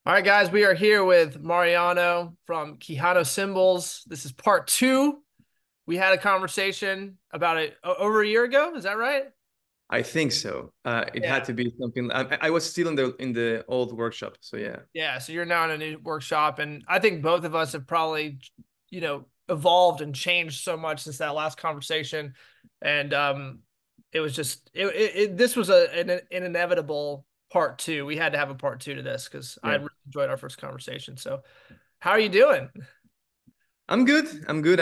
All right, guys, we are here with Mariano from Quijano Cymbals. This is part two. We had a conversation about it over a year ago. Is that right? I think so. It had Yeah. to be something. I was still in the old workshop, so yeah. Yeah. So you're now in a new workshop, and I think both of us have probably, evolved and changed so much since that last conversation. And it was just this was an inevitable part two. We had to have a part two to this because I Yeah, really enjoyed our first conversation. So, how are you doing? I'm good. I'm good.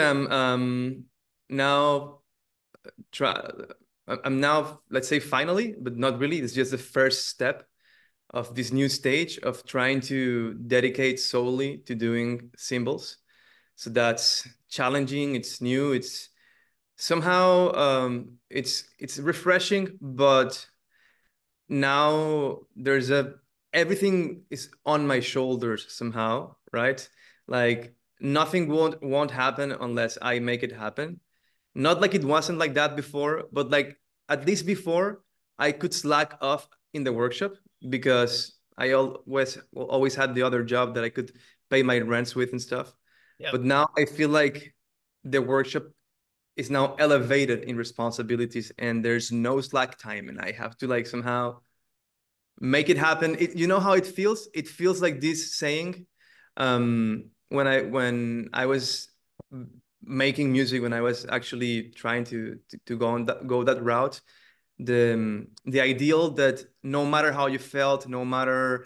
Now try. I'm now, let's say, finally, but not really. It's just the first step of this new stage of trying to dedicate solely to doing symbols. So that's challenging. It's new. It's somehow it's refreshing, but now there's a everything is on my shoulders somehow, right? Like nothing won't happen unless I make it happen. Not like it wasn't like that before, but like at least before I could slack off in the workshop because I always had the other job that I could pay my rents with and stuff. Yep. But now I feel like the workshop is now elevated in responsibilities and there's no slack time and I have to like somehow make it happen. You know how it feels? It feels like this saying, when I was making music, when I was actually trying to go that route, the ideal that no matter how you felt, no matter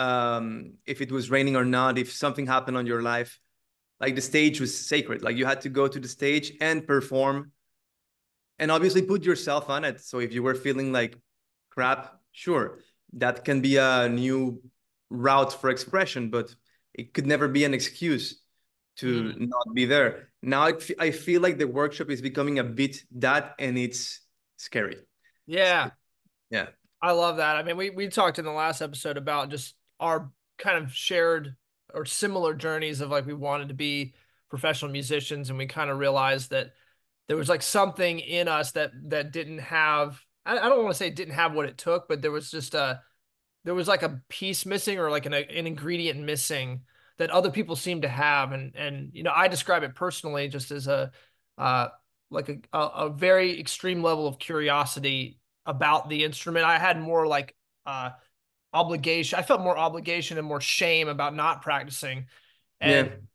if it was raining or not, if something happened on your life, like the stage was sacred. Like you had to go to the stage and perform, and obviously put yourself on it. So if you were feeling like crap, sure, that can be a new route for expression, but it could never be an excuse to Mm. not be there. Now I feel like the workshop is becoming a bit that, and it's scary. Yeah. Yeah, I love that. I mean, we talked in the last episode about just our kind of shared or similar journeys of like we wanted to be professional musicians, and we kind of realized that there was like something in us that didn't have I don't want to say it didn't have what it took, but there was like a piece missing or like an ingredient missing that other people seem to have. And I describe it personally just as a uh like a very extreme level of curiosity about the instrument. I had more like uh obligation. I felt more obligation and more shame about not practicing. And yeah,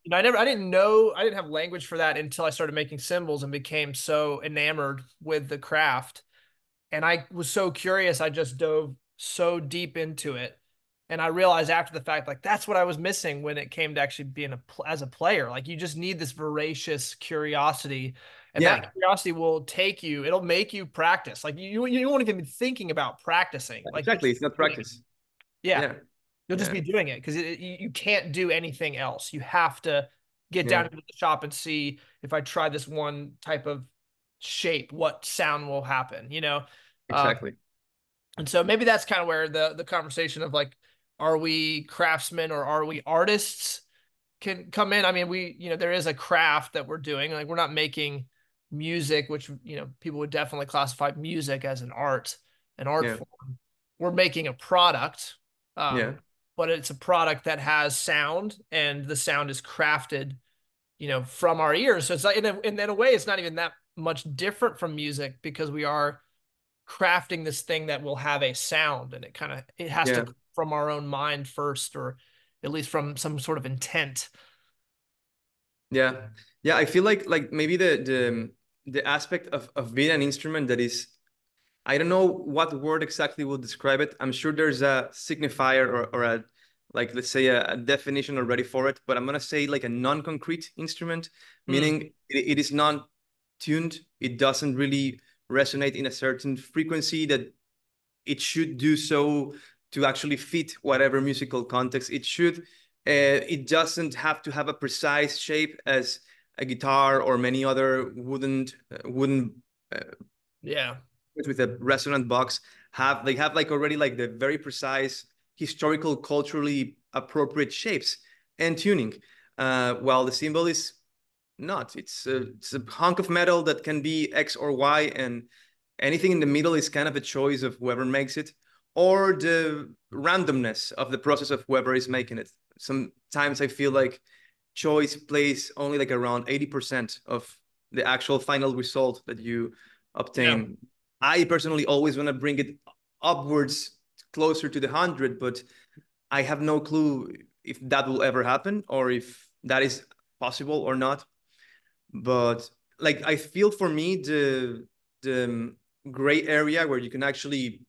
I didn't have language for that until I started making cymbals and became so enamored with the craft. And I was so curious, I just dove so deep into it. And I realized after the fact, like that's what I was missing when it came to actually being as a player. Like you just need this voracious curiosity, and that yeah. curiosity will take you. It'll make you practice. Like you won't even be thinking about practicing. Like you'll Exactly. just It's not be doing it. practice. Yeah, Yeah, you'll just yeah, be doing it because you can't do anything else. You have to get down yeah. into the shop and see if I try this one type of shape, what sound will happen. Um, Exactly. and so maybe that's kind of where the conversation of like, are we craftsmen or are we artists can come in. I mean, there is a craft that we're doing. Like we're not making music, which, people would definitely classify music as an art Yeah, form. We're making a product, yeah, but it's a product that has sound and the sound is crafted, from our ears. So it's like, in a way, it's not even that much different from music because we are crafting this thing that will have a sound, and it has to yeah. come from our own mind first, or at least from some sort of intent. Yeah, yeah. I feel like maybe the aspect of being an instrument that is, I don't know what word exactly will describe it. I'm sure there's a signifier or a, like, let's say a definition already for it, but I'm gonna say like a non-concrete instrument, Mm, meaning it is non-tuned. It doesn't really resonate in a certain frequency that it should do so to actually fit whatever musical context it should. It doesn't have to have a precise shape as a guitar or many other wooden uh, yeah. with a resonant box have. They have like already like the very precise historical culturally appropriate shapes and tuning, while the cymbal is not. It's a hunk of metal that can be X or Y, and anything in the middle is kind of a choice of whoever makes it. or the randomness of the process of whoever is making it. Sometimes I feel like choice plays only like around 80% of the actual final result that you Yeah. obtain. I personally always want to bring it upwards closer to the 100, but I have no clue if that will ever happen or if that is possible or not. But like I feel for me the gray area where you can actually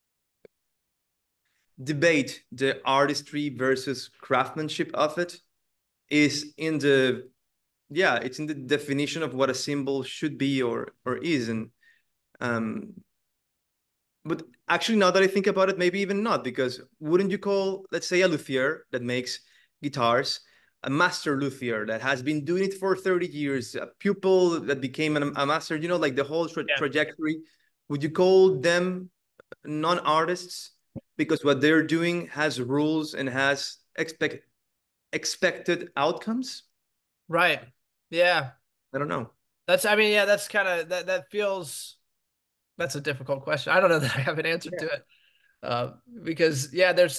debate the artistry versus craftsmanship of it is in the yeah, it's in the definition of what a symbol should be or is. And um but actually now that I think about it, maybe even not, because wouldn't you call, let's say, a luthier that makes guitars a master luthier that has been doing it for 30 years, a pupil that became a master, you know, like the whole Yeah. trajectory? Would you call them non-artists because what they're doing has rules and has expected outcomes? Right. Yeah. I don't know. That's, I mean, yeah, that's kind of that feels, that's a difficult question. I don't know that I have an answer Yeah. to it. Because yeah, there's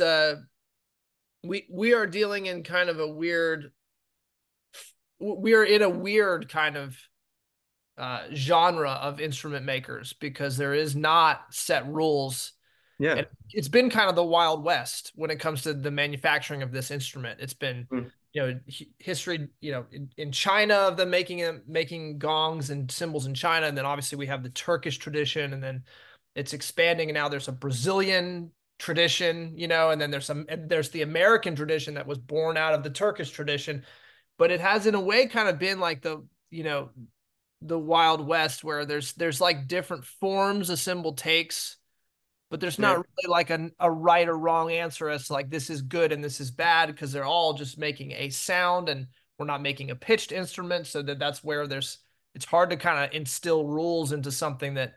we are dealing in kind of a weird, we are in a weird kind of genre of instrument makers because there is not set rules. Yeah. And it's been kind of the Wild West when it comes to the manufacturing of this instrument. It's been, Mm. history, in China of them making gongs and cymbals in China, and then obviously we have the Turkish tradition, and then it's expanding, and now there's a Brazilian tradition, and then there's the American tradition that was born out of the Turkish tradition, but it has in a way kind of been like the Wild West where there's like different forms a cymbal takes, but there's not Yeah. really like a right or wrong answer as to like this is good and this is bad because they're all just making a sound and we're not making a pitched instrument. So that's where it's hard to kind of instill rules into something that,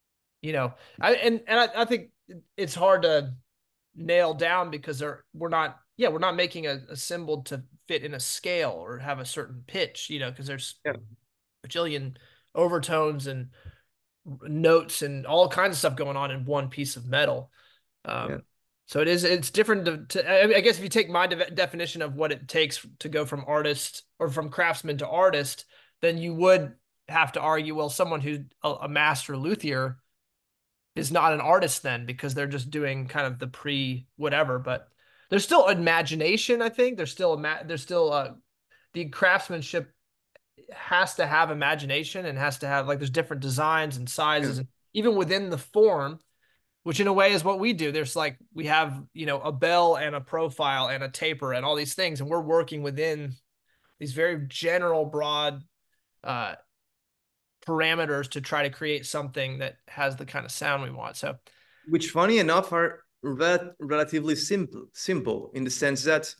I think it's hard to nail down because we're not making a cymbal to fit in a scale or have a certain pitch, because there's Yeah. a bajillion overtones and notes and all kinds of stuff going on in one piece of metal. Yeah. Um, so it's different I guess if you take my definition of what it takes to go from artist or from craftsman to artist, then you would have to argue, well, someone who's a master luthier is not an artist then because they're just doing kind of the pre whatever, but there's still imagination. I think there's still the craftsmanship has to have imagination and has to have like there's different designs and Yeah. sizes and even within the form, which in a way is what we do. There's like we have, a bell and a profile and a taper and all these things, and we're working within these very general, broad uh, parameters to try to create something that has the kind of sound we want. So Which, funny enough, are relatively simple in the sense that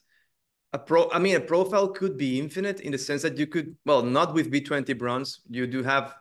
a profile could be infinite in the sense that you could, well, not with V20 bronze. You do have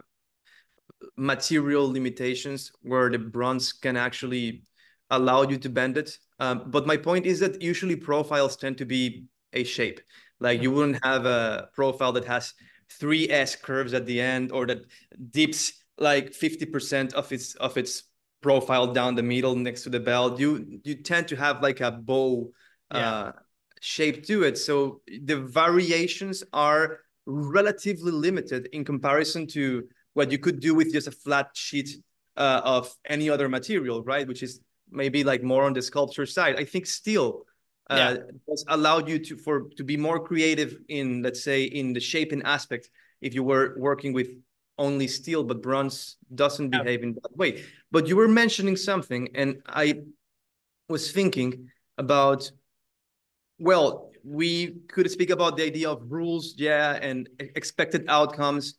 material limitations where the bronze can actually allow you to bend it. But my point is that usually profiles tend to be a shape. Like you wouldn't have a profile that has three S curves at the end or that dips like 50% of its profile down the middle next to the bell. You tend to have like a bow yeah, shape to it. So the variations are relatively limited in comparison to what you could do with just a flat sheet of any other material, right? Which is maybe like more on the sculpture side. I think steel yeah, has allowed you to be more creative in, let's say, in the shaping aspect if you were working with only steel, but bronze doesn't yeah, behave in that way. But you were mentioning something, and I was thinking about, well, we could speak about the idea of rules, yeah, and expected outcomes,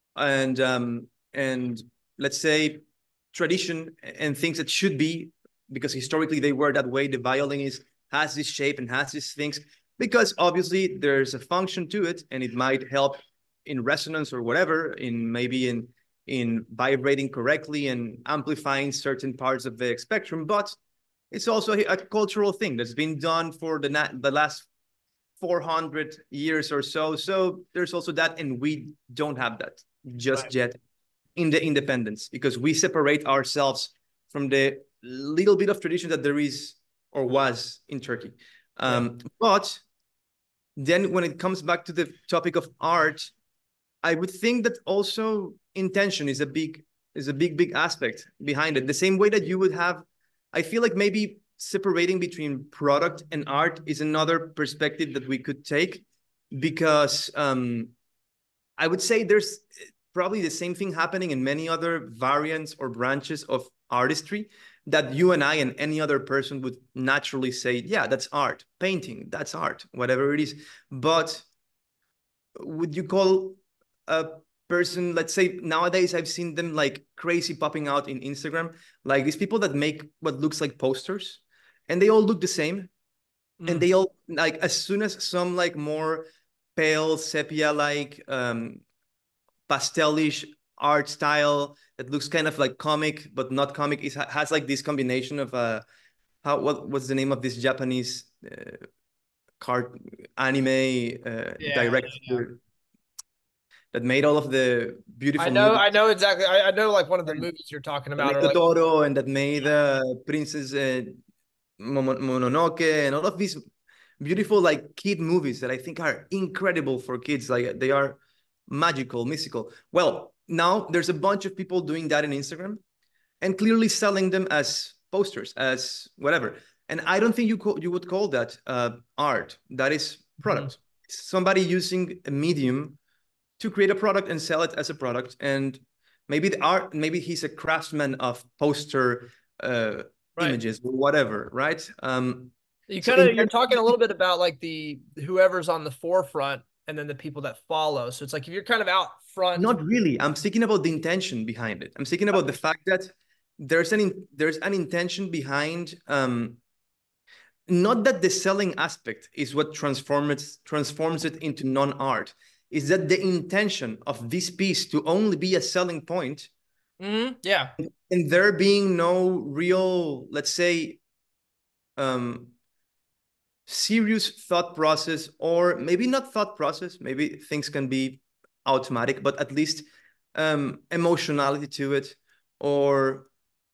and let's say tradition and things that should be because historically they were that way. The violin has this shape and has these things because obviously there's a function to it, and it might help in resonance or whatever, in maybe in vibrating correctly and amplifying certain parts of the spectrum, but it's also a cultural thing that's been done for the last 400 years or so. So there's also that, and we don't have that just right, yet in the independence because we separate ourselves from the little bit of tradition that there is or was in Turkey. Yeah. But then when it comes back to the topic of art, I would think that also intention is a big aspect behind it. The same way that you would have, I feel like maybe separating between product and art is another perspective that we could take, because I would say there's probably the same thing happening in many other variants or branches of artistry that you and I and any other person would naturally say, yeah, that's art, painting, that's art, whatever it is. But would you call a person, let's say nowadays I've seen them like crazy popping out in Instagram, like these people that make what looks like posters, and they all look the same, and Mm. they all like, as soon as some like more pale sepia like pastelish art style that looks kind of like comic but not comic, it has like this combination of how what's the name of this Japanese card anime Yeah. Yeah. director that made all of the beautiful movies, I know exactly. I know like one of the movies you're talking that about, made or like, Totoro, and that made Princess Mononoke, and all of these beautiful like kid movies that I think are incredible for kids. Like they are magical, mystical. Well, now there's a bunch of people doing that in Instagram and clearly selling them as posters, as whatever. And I don't think you would call that art. That is Mhm. product. Somebody using a medium to create a product and sell it as a product. And maybe the art, maybe he's a craftsman of poster uh, Right. images or whatever, right? You So kind of you're talking a intentionally, little bit about like the whoever's on the forefront and then the people that follow. So it's like if you're kind of out front. not really. I'm speaking about the intention behind it. I'm speaking about the fact that there's an intention behind not that the selling aspect is what transforms it into non-art, is that the intention of this piece to only be a selling point, Yeah. and there being no real, let's say, um serious thought process, or maybe not thought process, maybe things can be automatic, but at least emotionality to it, or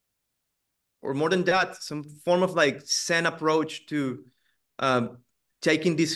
or more than that, some form of like zen approach to um, taking this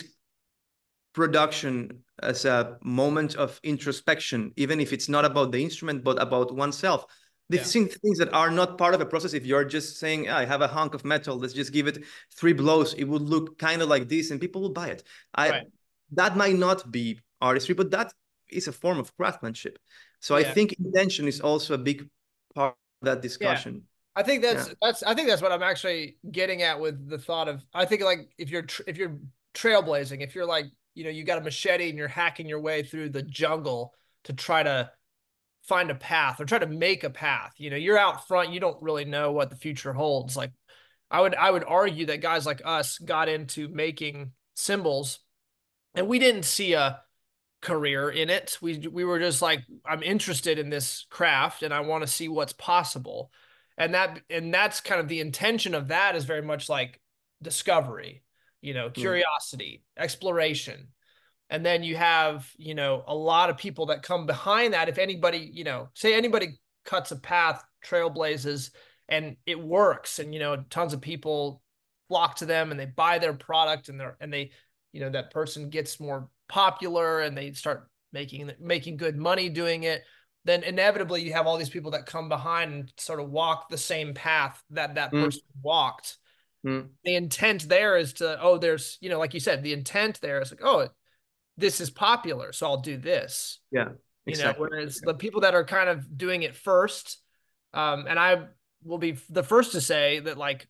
production as a moment of introspection, even if it's not about the instrument, but about oneself. Yeah. These things that are not part of a process. If you're just saying, I have a hunk of metal, let's just give it 3 blows, it would look kind of like this and people will buy it. I Right. That might not be artistry, but that is a form of craftsmanship. So I Yeah. think intention is also a big part of that Yeah. discussion. I think Yeah. I think that's what I'm actually getting at with the thought of, I think like if you're trailblazing, if you're like, you got a machete and you're hacking your way through the jungle to try to find a path or try to make a path, you're out front, you don't really know what the future holds. Like I would argue that guys like us got into making cymbals and we didn't see a career in it. We were just like, I'm interested in this craft and I want to see what's possible. And that's kind of the intention of that, is very much like discovery, Yeah. curiosity, exploration. And then you have, a lot of people that come behind that. If anybody, say anybody cuts a path, trailblazes, and it works, and tons of people flock to them and they buy their product, and they, that person gets more popular and they start making good money doing it, then inevitably you have all these people that come behind and sort of walk the same path that Mm, person walked. mm, The intent there is to, there's, like you said, the intent there is like, this is popular, so I'll do this. yeah, exactly. Whereas the people that are kind of doing it first, and I will be the first to say that, like,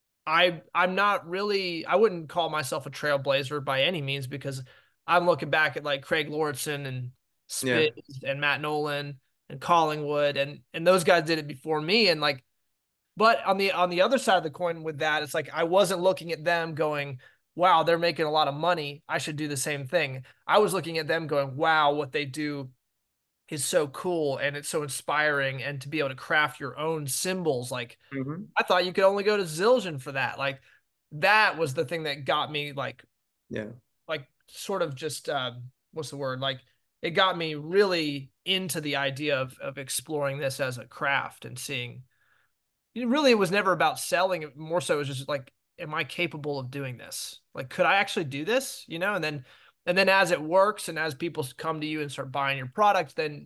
I'm not really, I wouldn't call myself a trailblazer by any means, because I'm looking back at like Craig Lorison and Yeah. Spitz and Matt Nolan and Collingwood, and those guys did it before me. And like, but on the other side of the coin with that, it's like I wasn't looking at them going, wow, they're making a lot of money, I should do the same thing. I was looking at them going, wow, what they do is so cool and it's so inspiring. And to be able to craft your own symbols, like, Hmm. I thought you could only go to Zildjian for that. Like, that was the thing that got me, Yeah. like sort of just what's the word? Like, it got me really into the idea of exploring this as a craft and seeing. really it was never about selling. More so it was just like, am I capable of doing this? Like, could I actually do this? And then as it works and as people come to you and start buying your product, then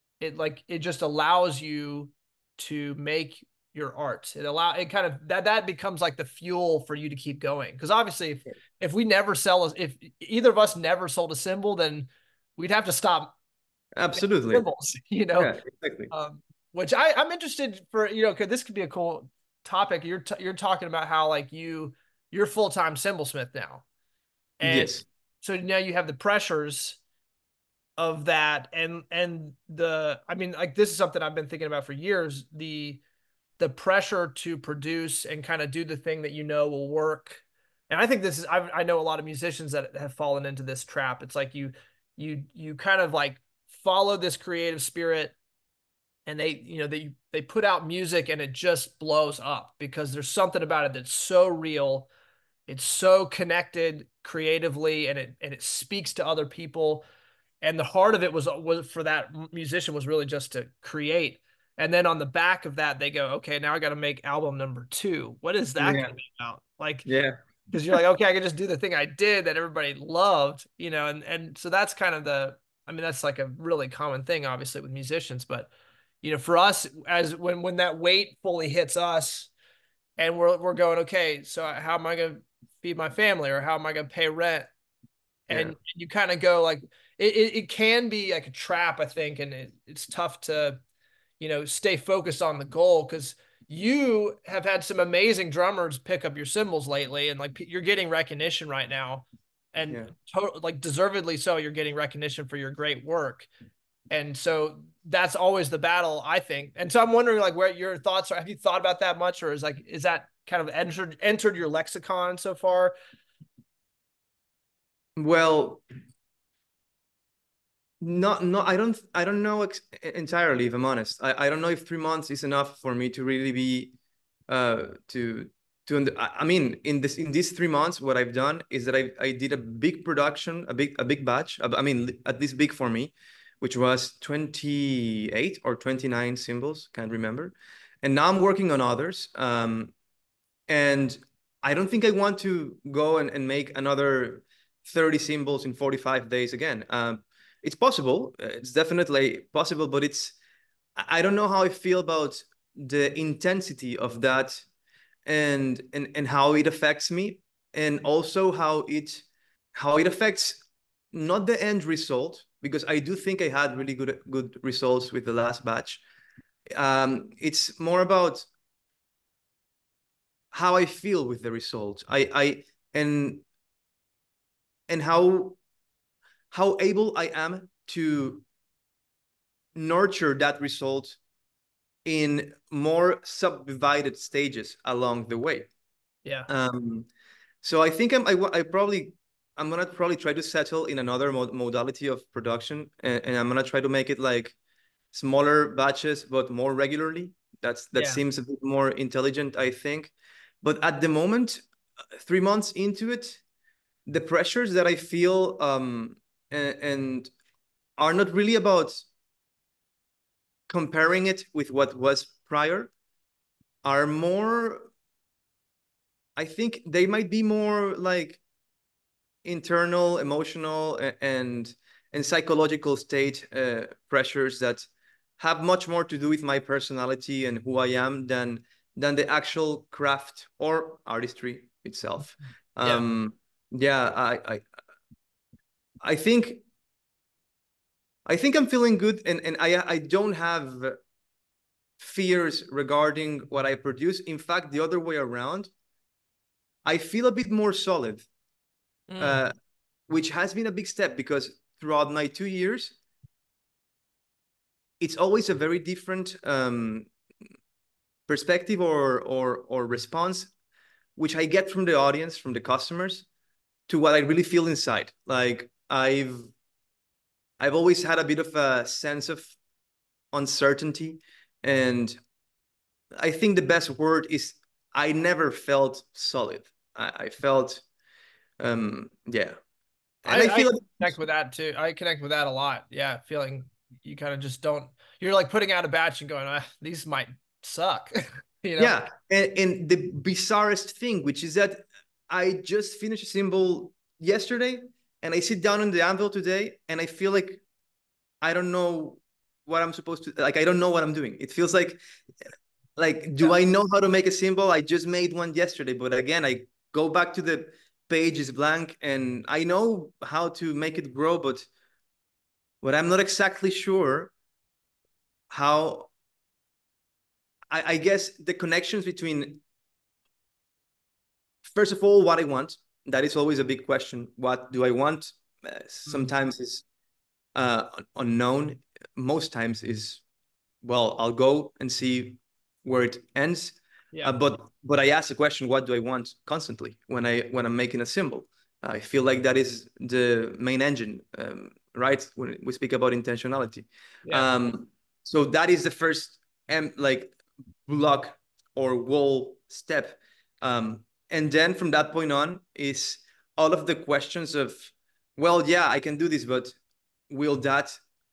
it just allows you to make your art. It kind of that becomes like the fuel for you to keep going. Because obviously if we never if either of us never sold a cymbal, then we'd have to stop Absolutely. cymbals, Yeah, exactly. which I'm interested for, because this could be a cool topic. You're talking about how like you're full-time cymbalsmith now. And Yes. so now you have the pressures of that and I mean, like, this is something I've been thinking about for years, the pressure to produce and kind of do the thing that will work. And I think I know a lot of musicians that have fallen into this trap. It's like you kind of like follow this creative spirit, and they put out music and it just blows up because there's something about it that's so real. It's so connected creatively, and it speaks to other people. And the heart of it was for that musician was really just to create. And then on the back of that, they go, okay, now I got to make album number 2. What is that Yeah. going to be about? Like, Yeah. because you're like, okay, I can just do the thing I did that everybody loved, and so that's kind of I mean, that's like a really common thing, obviously, with musicians. But for us, as when that weight fully hits us, and we're going, okay, so how am I going to feed my family, or how am I going to pay rent? Yeah. And you kind of go like, it can be like a trap, I think, and it's tough to stay focused on the goal, because you have had some amazing drummers pick up your cymbals lately, and like you're getting recognition right now, and Yeah. like deservedly so. You're getting recognition for your great work, and so that's always the battle, I think. And so I'm wondering, like, where your thoughts are. Have you thought about that much, or is that kind of entered your lexicon so far? Well, no, I don't know entirely, if I'm honest. I don't know if 3 months is enough for me to really be to I mean, in these 3 months, what I've done is that I did a big production, a big batch. I mean, at least big for me, which was 28 or 29 cymbals, can't remember. And now I'm working on others. And I don't think I want to go and make another 30 cymbals in 45 days again. It's possible. It's definitely possible, but I don't know how I feel about the intensity of that, and how it affects me, and also how it affects not the end result, because I do think I had really good results with the last batch. It's more about how I feel with the result. And and how able I am to nurture that result in more subdivided stages along the way. Yeah. Um, so I think I'm gonna probably try to settle in another modality of production, and I'm gonna try to make it like smaller batches but more regularly. That Yeah. seems a bit more intelligent, I think. But at the moment, 3 months into it, the pressures that I feel, and are not really about comparing it with what was prior, are more, I think they might be more like internal, emotional, and psychological state pressures that have much more to do with my personality and who I am than the actual craft or artistry itself. Yeah. Yeah, I think I'm feeling good, and I don't have fears regarding what I produce. In fact, the other way around, I feel a bit more solid, Mm. uh, which has been a big step, because throughout my 2 years, it's always a very different perspective or response, which I get from the audience, from the customers, to what I really feel inside. Like I've always had a bit of a sense of uncertainty, and I think the best word is I never felt solid. I felt, yeah, and I I feel connect with that too. I connect with that a lot. Yeah, feeling you kind of just don't. You're like putting out a batch and going, these might suck. you know? Yeah, and the bizarrest thing, which is that I just finished a symbol yesterday, and I sit down on the anvil today, and I feel like I don't know what I'm supposed to like. I don't know what I'm doing. It feels like, do Yeah. I know how to make a symbol? I just made one yesterday, but again, I go back to the page is blank, and I know how to make it grow, but I'm not exactly sure how. I guess the connections between, first of all, what I want. That is always a big question. What do I want? Mm. Sometimes is unknown. Most times is, well, I'll go and see where it ends. Yeah. But I ask the question, what do I want constantly when I'm making a symbol? I feel like that is the main engine, right? When we speak about intentionality. Yeah. Um, so that is the first like block or wall step. And then from that point on is all of the questions of, well, yeah, I can do this, but will that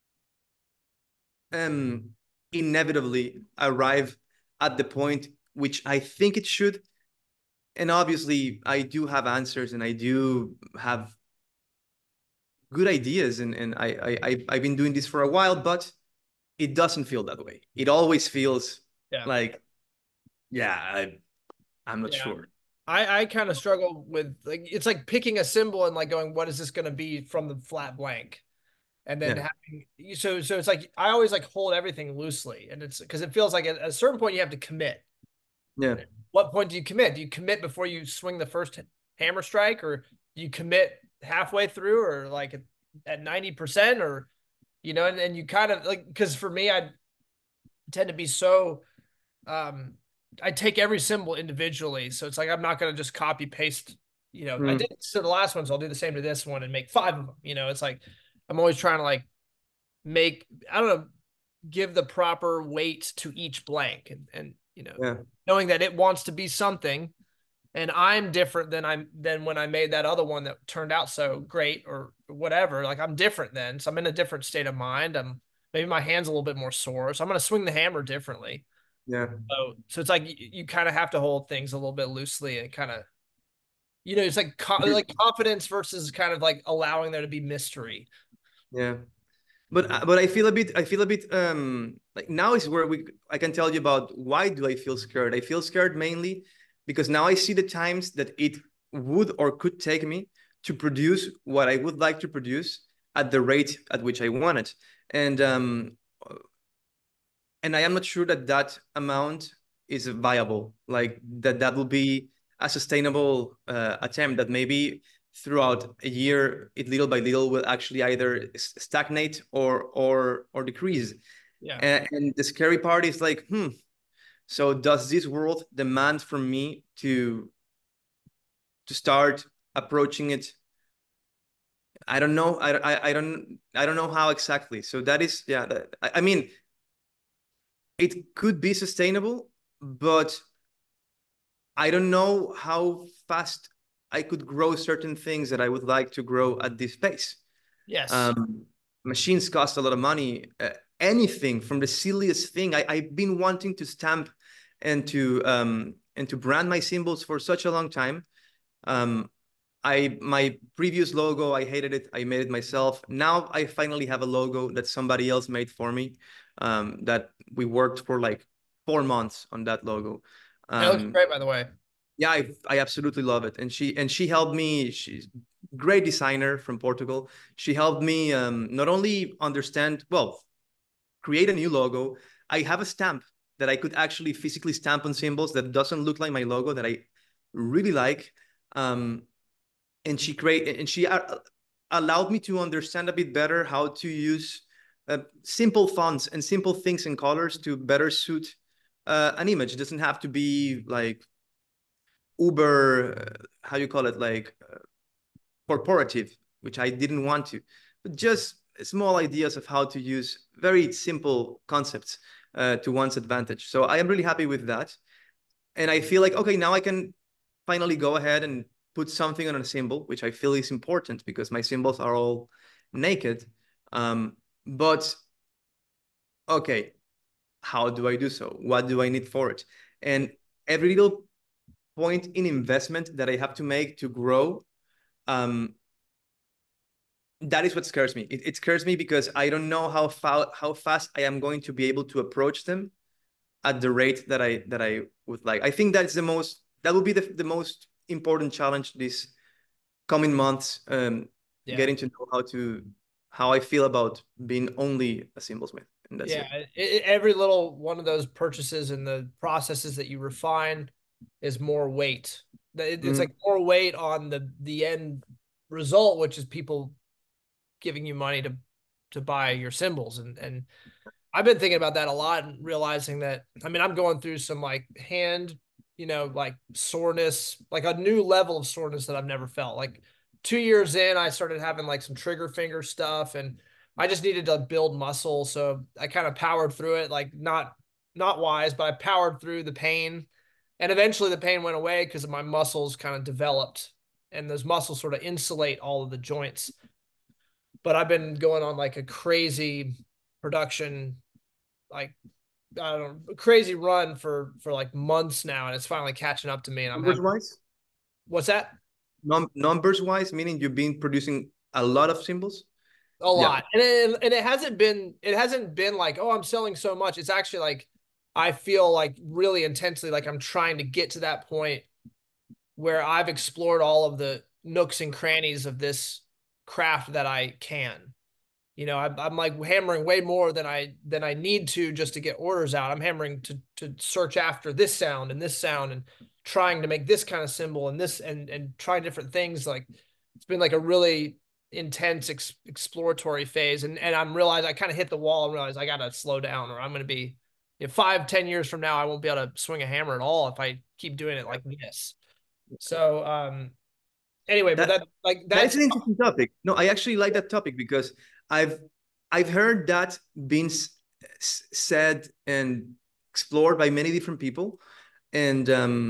um, inevitably arrive at the point which I think it should? And obviously, I do have answers and I do have good ideas, and I've been doing this for a while, but it doesn't feel that way. It always feels Yeah. like, yeah, I'm not Yeah. sure. I kind of struggle with like it's like picking a symbol and like going, what is this going to be from the flat blank? And then Yeah, having so it's like I always like hold everything loosely, and it's because it feels like at a certain point you have to commit. yeah, What point do you commit? Do you commit before you swing the first hammer strike, or do you commit halfway through, or like at 90%, or and you kind of like because for me I tend to be so um I take every symbol individually. So it's like I'm not gonna just copy paste, I mm, did this to the last one, so I'll do the same to this one and make five of them. It's like I'm always trying to like make I don't know, give the proper weight to each blank and yeah, knowing that it wants to be something and I'm different than when I made that other one that turned out so great or whatever. Like I'm different then. So I'm in a different state of mind. I'm maybe my hand's a little bit more sore. So I'm gonna swing the hammer differently. yeah, So it's like you kind of have to hold things a little bit loosely and kind of it's like like confidence versus kind of like allowing there to be mystery. yeah. But I feel a bit like now is where we I can tell you about why do I feel scared. I feel scared mainly because now I see the times that it would or could take me to produce what I would like to produce at the rate at which I want it. And I am not sure that that amount is viable, like that will be a sustainable attempt. That maybe throughout a year, it little by little will actually either stagnate or decrease. Yeah. And the scary part is like, so does this world demand from me to start approaching it? I don't know. I don't know how exactly. So that is, yeah. I mean, it could be sustainable, but I don't know how fast I could grow certain things that I would like to grow at this pace. Yes. Um, Machines cost a lot of money. Anything from the silliest thing. I've been wanting to stamp and to brand my symbols for such a long time. Um, my previous logo, I hated it. I made it myself. Now I finally have a logo that somebody else made for me. That we worked for like 4 months on that logo. It looks Um, great, by the way. yeah, I absolutely love it. And she helped me. She's great designer from Portugal. She helped me not only understand, well, create a new logo. I have a stamp that I could actually physically stamp on symbols that doesn't look like my logo that I really like. Um, and she allowed me to understand a bit better how to use simple fonts and simple things and colors to better suit an image. It doesn't have to be like uber how you call it, like corporative, which I didn't want to, but just small ideas of how to use very simple concepts to one's advantage. So I am really happy with that. And I feel like, okay, now I can finally go ahead and put something on a symbol, which I feel is important because my symbols are all naked. But okay, how do I do so? What do I need for it? And every little point in investment that I have to make to grow, um, that is what scares me. It scares me because I don't know how fast I am going to be able to approach them at the rate that I would like. I think that would be the most important challenge this coming months, Yeah. getting to know how I feel about being only a Smith, and that's Yeah. it. Every little one of those purchases and the processes that you refine is more weight. It's Mhm. like more weight on the end result, which is people giving you money to buy your cymbals. And I've been thinking about that a lot and realizing that, I mean, I'm going through some like hand, like soreness, like a new level of soreness that I've never felt. Like 2 years in, I started having like some trigger finger stuff, and I just needed to build muscle. So I kind of powered through it, like not wise, but I powered through the pain. And eventually the pain went away because my muscles kind of developed, and those muscles sort of insulate all of the joints. But I've been going on like a crazy production, like I don't know, crazy run for like months now, and it's finally catching up to me. And I'm Numbers having wise, what's that? numbers wise, meaning you've been producing a lot of symbols. A Yeah. lot, and it hasn't been like, oh, I'm selling so much. It's actually like I feel like really intensely like I'm trying to get to that point where I've explored all of the nooks and crannies of this craft that I can. I'm like hammering way more than I need to just to get orders out. I'm hammering to search after this sound and trying to make this kind of symbol and this and try different things. Like it's been like a really intense exploratory phase, and I'm realized I kind of hit the wall and realized I gotta slow down, or I'm gonna be 5-10 years from now I won't be able to swing a hammer at all if I keep doing it like this. So anyway, but That that is that's an interesting topic. No, I actually like that topic because I've I've heard that being said and explored by many different people, and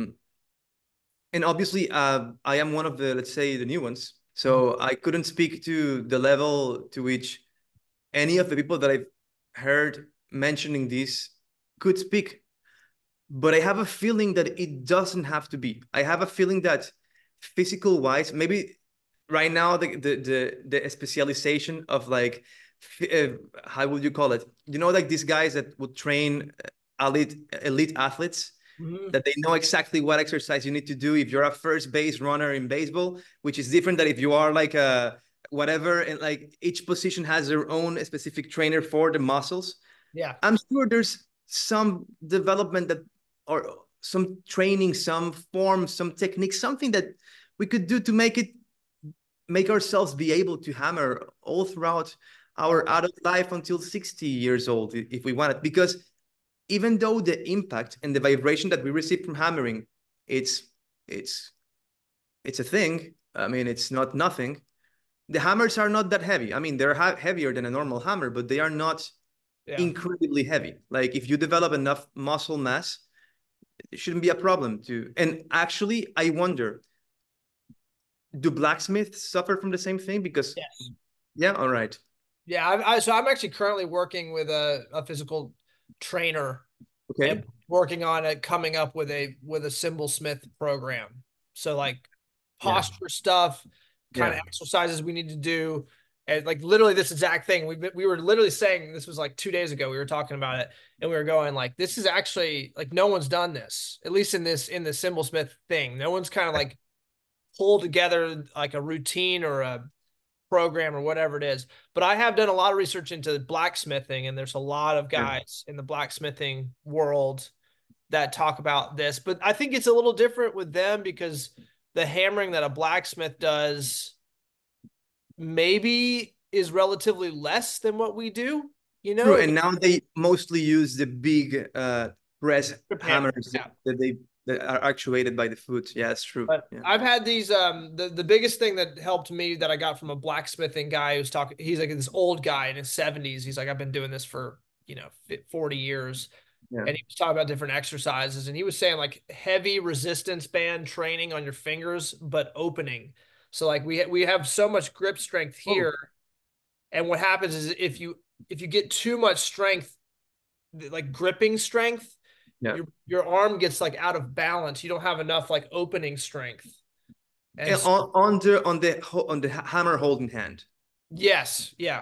obviously I am one of the, let's say, the new ones, so I couldn't speak to the level to which any of the people that I've heard mentioning this could speak. But I have a feeling that it doesn't have to be. I have a feeling that physical wise, maybe right now the specialization of like how would you call it? Like these guys that would train elite athletes, Mhm. that they know exactly what exercise you need to do if you're a first base runner in baseball, which is different than if you are like a whatever, and like each position has their own specific trainer for the muscles. Yeah. I'm sure there's some development that, or some training, some form, some technique, something that we could do to make ourselves be able to hammer all throughout our adult life until 60 years old if we want it. Because even though the impact and the vibration that we receive from hammering, it's it's it's a thing. I mean, it's not nothing. The hammers are not that heavy. I mean, they're heavier than a normal hammer, but they are not Yeah. incredibly heavy. Like if you develop enough muscle mass, it shouldn't be a problem to. And actually, I wonder, do blacksmiths suffer from the same thing? Because Yes. yeah, all right, Yeah. So I'm actually currently working with a physical trainer and okay, working on it, coming up with a cymbal smith program. So like yeah, posture stuff, kind yeah. of exercises we need to do. And like literally this exact thing. We were literally saying, this was like 2 days ago. We were talking about it and we were going like, this is actually like no one's done this, at least in the cymbal smith thing. No one's kind of like pulled together like a routine or a program or whatever it is. But I have done a lot of research into blacksmithing, and there's a lot of Yeah. guys in the blacksmithing world that talk about this. But I think it's a little different with them because the hammering that a blacksmith does maybe is relatively less than what we do. True. And now they mostly use the big press Strip hammer. hammers Yeah. that are actuated by the foot. Yeah, it's true. But Yeah. I've had these the biggest thing that helped me that I got from a blacksmithing guy who's talking, he's like this old guy in his 70s. He's like, I've been doing this for, 40 years. Yeah. And he was talking about different exercises, and he was saying like heavy resistance band training on your fingers, but opening. So like we have so much grip strength Oh, here, and what happens is if you get too much strength, like gripping strength, Yeah. your arm gets like out of balance. You don't have enough like opening strength. And And so, on the hammer holding hand. yes, yeah.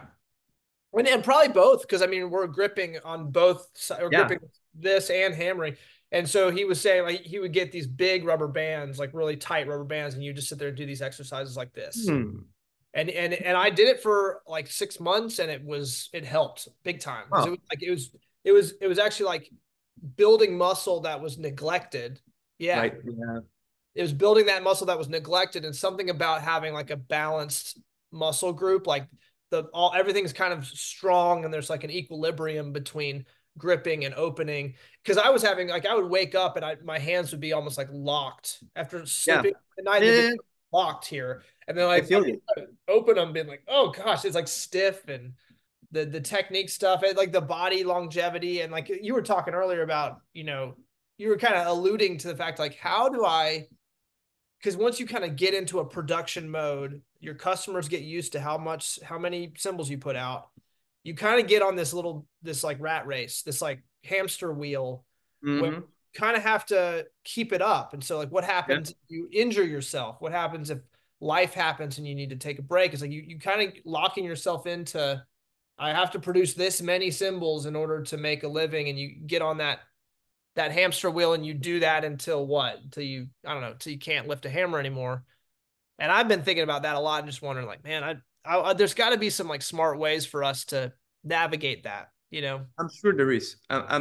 And probably both, because I mean we're gripping on both sides, we're Yeah. gripping this and hammering. And so he was saying like he would get these big rubber bands, like really tight rubber bands, and you just sit there and do these exercises like this. Hmm. And I did it for like 6 months, and it helped big time because Wow. it was actually like building muscle that was neglected. Yeah, Right. Yeah. it was building that muscle that was neglected, and something about having like a balanced muscle group, like everything's kind of strong, and there's like an equilibrium between gripping and opening. Because I was having like I would wake up and my hands would be almost like locked after Yeah. sleeping at night. They'd be Yeah. locked here, and then I like feel you. open them, being like, oh gosh, it's like stiff, and the technique stuff, like the body longevity, and like you were talking earlier about, you were kind of alluding to the fact like how do I, because once you kind of get into a production mode, your customers get used to how many cymbals you put out. You kind of get on this like rat race, this like hamster wheel, where Mm-hmm. you kind of have to keep it up. And so like what Yeah. happens if you injure yourself? What happens if life happens and you need to take a break? It's like you kind of locking yourself into, I have to produce this many cymbals in order to make a living, and you get on that hamster wheel, and you do that until what? Until you, I don't know, until you can't lift a hammer anymore. And I've been thinking about that a lot and just wondering like, man, there's got to be some like smart ways for us to navigate that, you know? I'm sure there is.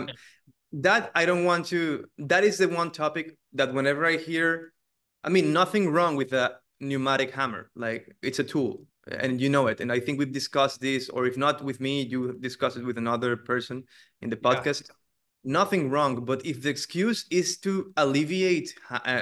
That I don't want to. That is the one topic that whenever I hear, I mean, nothing wrong with a pneumatic hammer. Like it's a tool, and you know it. And I think we've discussed this, or if not with me, you discussed it with another person in the Yeah. podcast. Nothing wrong, but if the excuse is to alleviate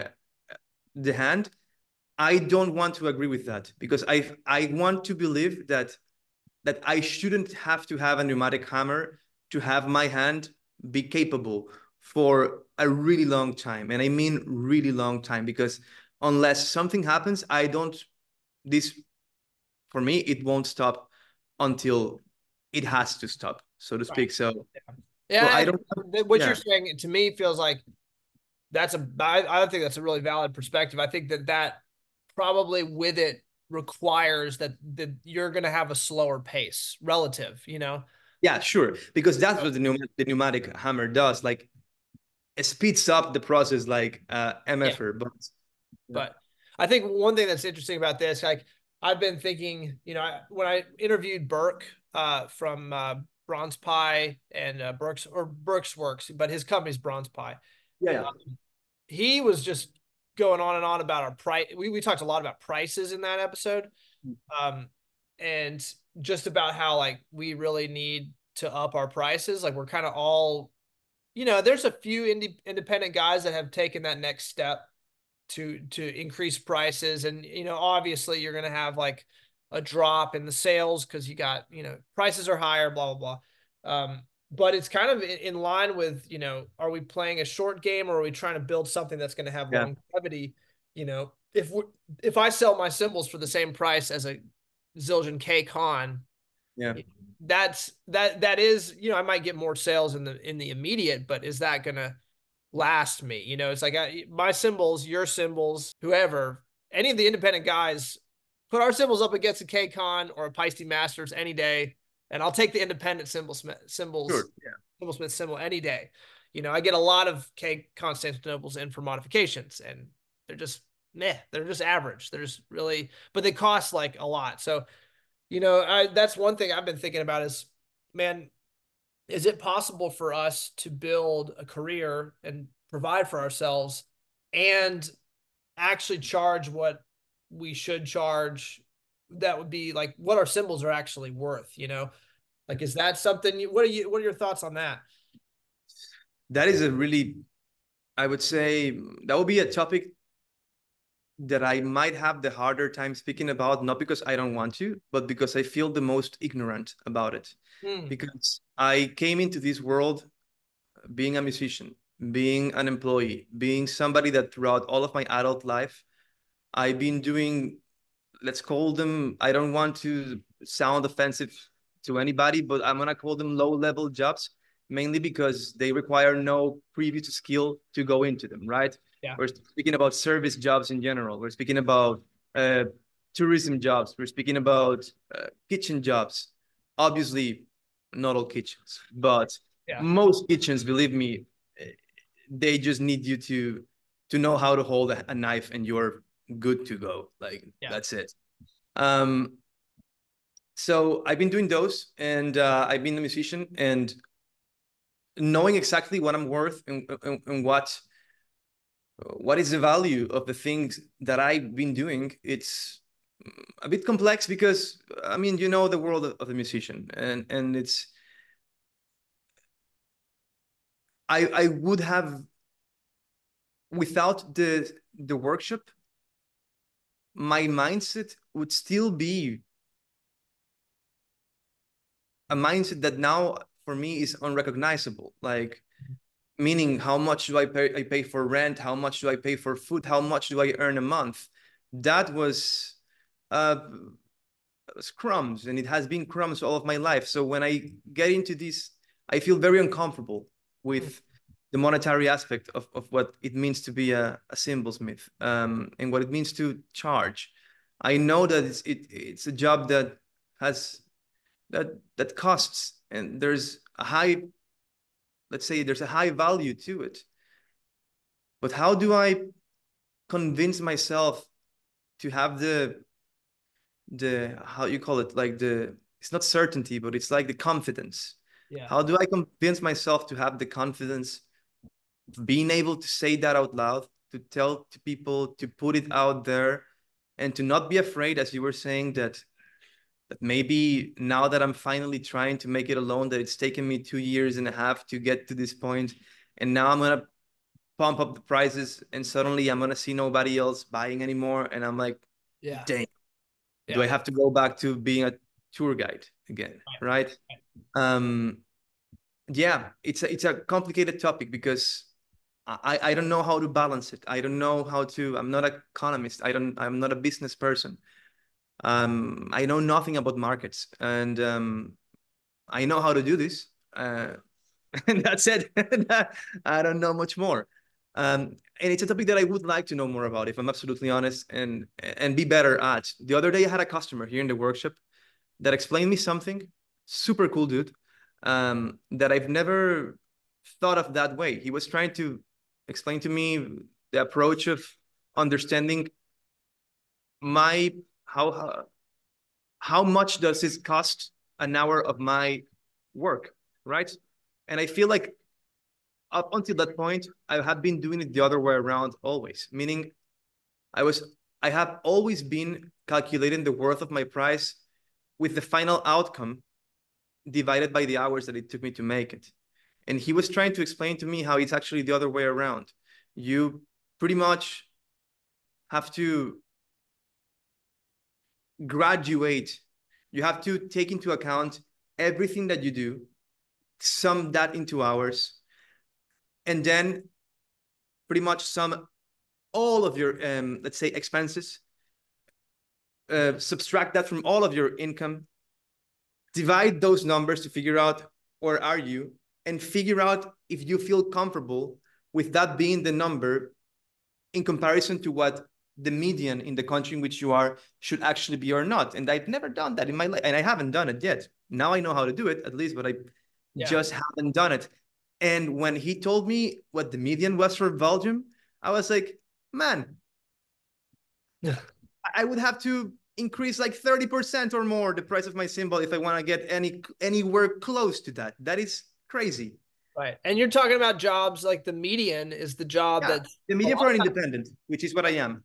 the hand, I don't want to agree with that because I want to believe that I shouldn't have to have a pneumatic hammer to have my hand be capable for a really long time. And I mean really long time, because unless something happens, I don't, this, for me, it won't stop until it has to stop, so to Right. speak. So I Yeah. don't, What you're yeah, saying to me feels like I think that's a really valid perspective. I think that probably with it requires that you're going to have a slower pace relative, you know? yeah, sure. Because that's what the pneumatic hammer does. Like it speeds up the process like Yeah. MFR, but yeah. But I think one thing that's interesting about this, like I've been thinking, when I interviewed Burke from Bronze Pie and Burke's Works, but his company's Bronze Pie. Yeah, yeah. He was just going on and on about our price. We talked a lot about prices in that episode, um, and just about how like we really need to up our prices. Like we're kind of all, there's a few independent guys that have taken that next step to increase prices, and obviously you're going to have like a drop in the sales because you got, prices are higher, blah blah blah. But it's kind of in line with, are we playing a short game, or are we trying to build something that's going to have Yeah. longevity? If I sell my cymbals for the same price as a Zildjian K Con, Yeah. that is, I might get more sales in the immediate, but is that going to last me? It's like my cymbals, your cymbals, whoever, any of the independent guys, put our cymbals up against a K-Con or a Paiste Masters any day, and I'll take the independent Sure. Yeah. cymbal Smith cymbal any day. I get a lot of K Constantinople's in for modifications, and they're just they're just average. There's really, but they cost like a lot. So, that's one thing I've been thinking about is, man, is it possible for us to build a career and provide for ourselves and actually charge what we should charge? That would be like what our cymbals are actually worth, like, is that something what are your thoughts on that? That is a really, I would say that would be a topic that I might have the harder time speaking about, not because I don't want to, but because I feel the most ignorant about it. Hmm. Because I came into this world being a musician, being an employee, being somebody that throughout all of my adult life, I've been doing, let's call them, I don't want to sound offensive to anybody, but I'm gonna call them low level jobs, mainly because they require no previous skill to go into them, right? Yeah. We're speaking about service jobs in general. We're speaking about uh, tourism jobs. We're speaking about kitchen jobs. Obviously, not all kitchens, but Yeah. most kitchens, believe me, they just need you to know how to hold a knife and you're good to go. Like Yeah. that's it. Um, so I've been doing those, and I've been a musician, and knowing exactly what I'm worth and what is the value of the things that I've been doing. It's a bit complex because I mean, you know, the world of the musician, and it's I would have without the workshop, my mindset would still be a mindset that now for me is unrecognizable. Like meaning how much do I pay for rent? How much do I pay for food? How much do I earn a month? That uh, was crumbs, and it has been crumbs all of my life. So when I get into this, I feel very uncomfortable with the monetary aspect of what it means to be a cymbalsmith, and what it means to charge. I know that it's a job that has that costs, and there's a high, let's say there's a high value to it. But how do I convince myself to have the how you call it, like the, it's not certainty, but it's like the confidence. Yeah. How do I convince myself to have the confidence of being able to say that out loud, to tell to people, to put it out there, and to not be afraid, as you were saying, that maybe now that I'm finally trying to make it alone, that it's taken me 2 years and a half to get to this point, and now I'm gonna pump up the prices, and suddenly I'm gonna see nobody else buying anymore, and I'm like, Yeah. dang, do I Yeah. have to go back to being a tour guide again, right? Um, yeah, it's a complicated topic because I don't know how to balance it. I don't know how to. I'm not an economist. I'm not a business person. I know nothing about markets, and I know how to do this. And that's it. I don't know much more. And it's a topic that I would like to know more about, if I'm absolutely honest, and be better at. The other day, I had a customer here in the workshop that explained me something super cool, dude, that I've never thought of that way. He was trying to explain to me the approach of understanding my how much does it cost an hour of my work, right? And I feel like up until that point, I have been doing it the other way around always, meaning I was I have always been calculating the worth of my price with the final outcome divided by the hours that it took me to make it. And he was trying to explain to me how it's actually the other way around. You pretty much have to graduate, you have to take into account everything that you do, sum that into hours, and then pretty much sum all of your, let's say, expenses, subtract that from all of your income, divide those numbers to figure out where are you, and figure out if you feel comfortable with that being the number in comparison to what the median in the country in which you are should actually be or not. And I've never done that in my life, and I haven't done it yet. Now I know how to do it, at least, but I Yeah. just haven't done it. And when he told me what the median was for Belgium, I was like, man, Yeah. I would have to increase like 30% or more the price of my cymbal if I want to get anywhere close to that. That is crazy. Right. And you're talking about jobs like the median is the job Yeah, that's the a median lot for of an times, independent, which is what I am,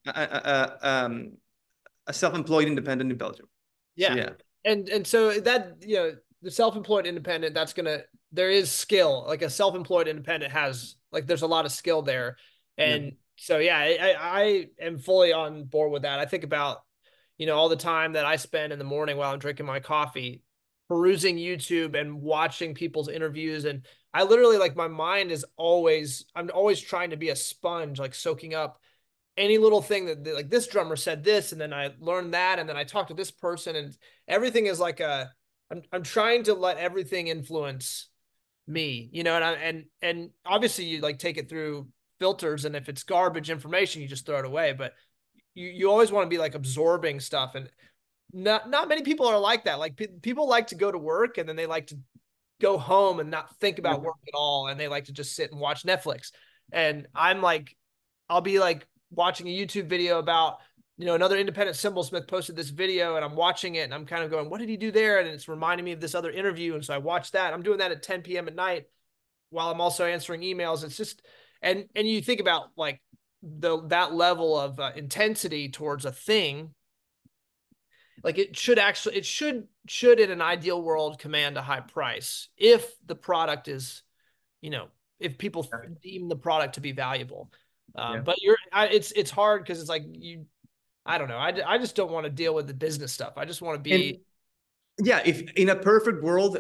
a self-employed independent in Belgium. So yeah. yeah, And so that, the self-employed independent, there is skill. Like a self-employed independent has like there's a lot of skill there. yeah, And so yeah, I am fully on board with that. I think about, all the time that I spend in the morning while I'm drinking my coffee, perusing YouTube and watching people's interviews. And I literally like my mind is I'm always trying to be a sponge, like soaking up any little thing that like this drummer said this, and then I learned that, and then I talked to this person, and everything is like I'm trying to let everything influence me, you know, and obviously you like take it through filters, and if it's garbage information, you just throw it away. But you always want to be like absorbing stuff, and not many people are like that. Like people like to go to work and then they like to go home and not think Yeah. about work at all, and they like to just sit and watch Netflix. And I'm like, I'll be like watching a YouTube video about, another independent cymbal-smith posted this video, and I'm watching it and I'm kind of going, what did he do there? And it's reminding me of this other interview. And so I watched that. I'm doing that at 10 p.m. at night while I'm also answering emails. It's just, and you think about like that level of intensity towards a thing, like it should in an ideal world command a high price if the product is, if people deem the product to be valuable. Yeah. But it's hard because it's like I don't know. I just don't want to deal with the business stuff. I just want to And be. yeah, if in a perfect world,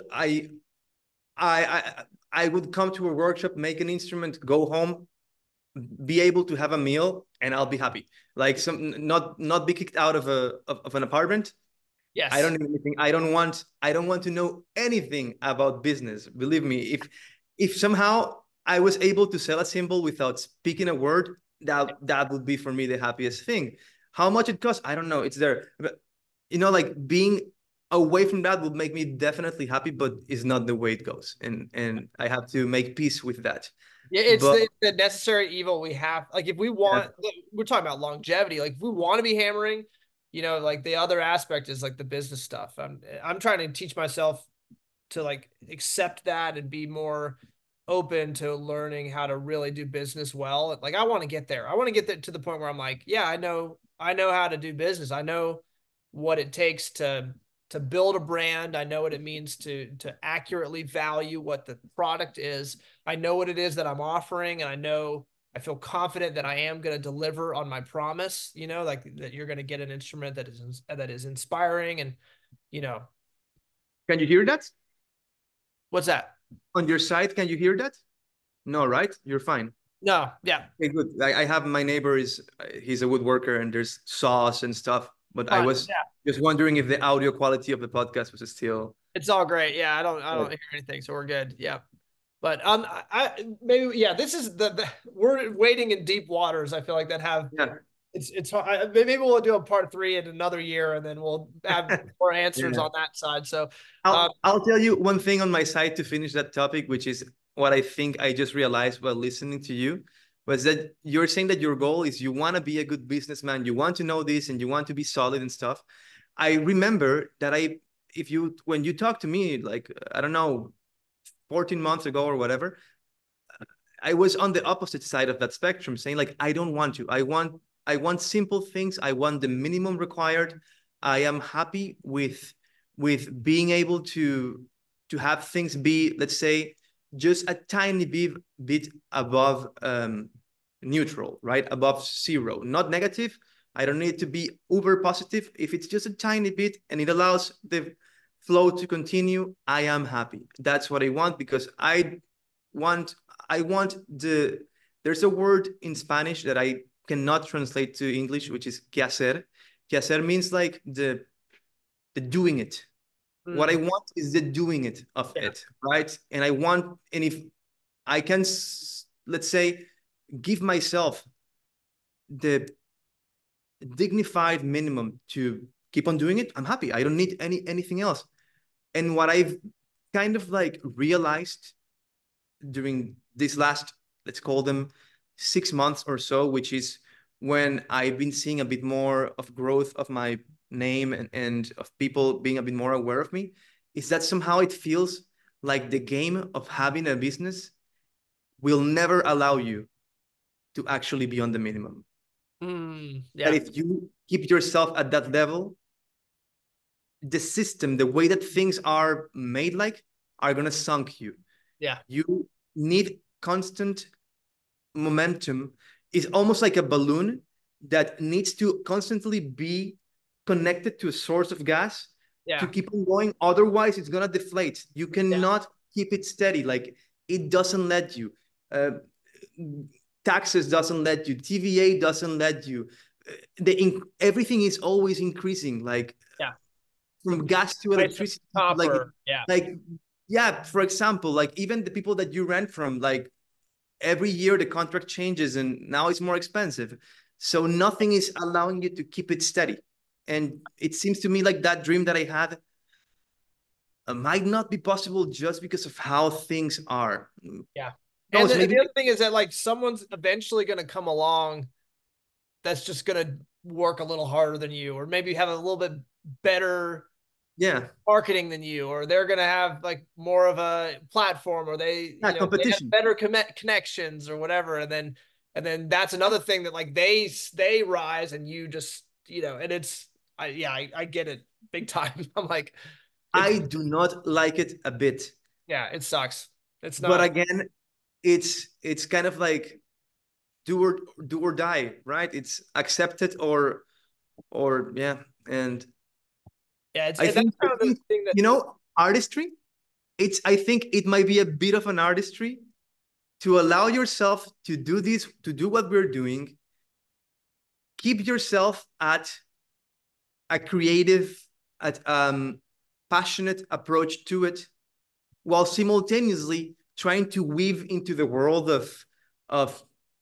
I would come to a workshop, make an instrument, go home, be able to have a meal, and I'll be happy. Like not be kicked out of an apartment. I don't Yes. need anything. I don't want to know anything about business. Believe me, if somehow I was able to sell a cymbal without speaking a word, that would be for me the happiest thing. How much it costs, I don't know. It's there. But like being away from that would make me definitely happy, but it's not the way it goes. And I have to make peace with that. Yeah, it's But the necessary evil we have. Like if we yeah, want, we're talking about longevity. Like if we want to be hammering, like the other aspect is like the business stuff. I'm trying to teach myself to like accept that and be more open to learning how to really do business well. Like I want to get there. I want to get there to the point where I'm like, yeah, I know how to do business. I know what it takes to build a brand. I know what it means to accurately value what the product is. I know what it is that I'm offering, and I feel confident that I am going to deliver on my promise, like that you're going to get an instrument that is inspiring. And you know, can you hear that what's that? on your side? Can you hear that? No, right? You're fine. No, yeah, Okay, good. I have my neighbor he's a woodworker and there's saws and stuff. But I fine. was Yeah, just wondering if the audio quality of the podcast was still. it's all great. Yeah, I don't hear anything, so we're good. Yeah. But I maybe yeah, this is the we're wading in deep waters. I feel like that have Yeah. it's maybe we'll do a part three in another year, and then we'll have more answers Yeah. on that side. So I'll tell you one thing on my side to finish that topic, which is what I think I just realized while listening to you, was that you're saying that your goal is you want to be a good businessman, you want to know this, and you want to be solid and stuff. I remember that when you talk to me, like, I don't know, 14 months ago or whatever, I was on the opposite side of that spectrum, saying like, I don't want to. I want simple things. I want the minimum required. I am happy with being able to have things be, let's say, just a tiny bit above neutral, right? Above zero, not negative. I don't need to be uber positive. If it's just a tiny bit and it allows the flow to continue, I am happy. That's what I want, because want I want there's a word in Spanish that I cannot translate to English, which is que hacer. Que hacer means like the doing it. What I want is the doing it of yeah, it, right? And if I can, let's say, give myself the dignified minimum to keep on doing it, I'm happy. I don't need anything else. And what I've kind of like realized during this last, let's call them 6 months or so, which is when I've been seeing a bit more of growth of my name and of people being a bit more aware of me, is that somehow it feels like the game of having a business will never allow you to actually be on the minimum. That yeah, if you keep yourself at that level, the system, the way that things are made like, are going to sunk you. yeah, You need constant momentum. Is almost like a balloon that needs to constantly be connected to a source of gas to yeah, keep on going. Otherwise, it's gonna deflate. You yeah, cannot keep it steady. Like it doesn't let you. Uh, Taxes doesn't let you. TVA doesn't let you. Everything is always increasing. Like yeah. from gas to Price of electricity, like copper. Yeah, like yeah, for example, like even the people that you rent from, like every year the contract changes and now it's more expensive. So nothing is allowing you to keep it steady. And it seems to me like that dream that I had might not be possible just because of how things are. Who Yeah. And knows, the maybe. other thing is that like someone's eventually going to come along that's just going to work a little harder than you, or maybe have a little bit better Yeah, marketing than you, or they're going to have like more of a platform, or they, yeah, they have competition. better connections or whatever. And then that's another thing that like they rise and you just, and it's, yeah, I get it big time. I'm like, it's, I do not like it a bit. yeah, it sucks. It's But not. again, it's kind of like do or die, right? It's accept it or yeah. And Yeah, it's I that's think I kind of the think thing that. artistry. I think it might be a bit of an artistry to allow yourself to do this, to do what we're doing. Keep yourself at a creative, at passionate approach to it, while simultaneously trying to weave into the world of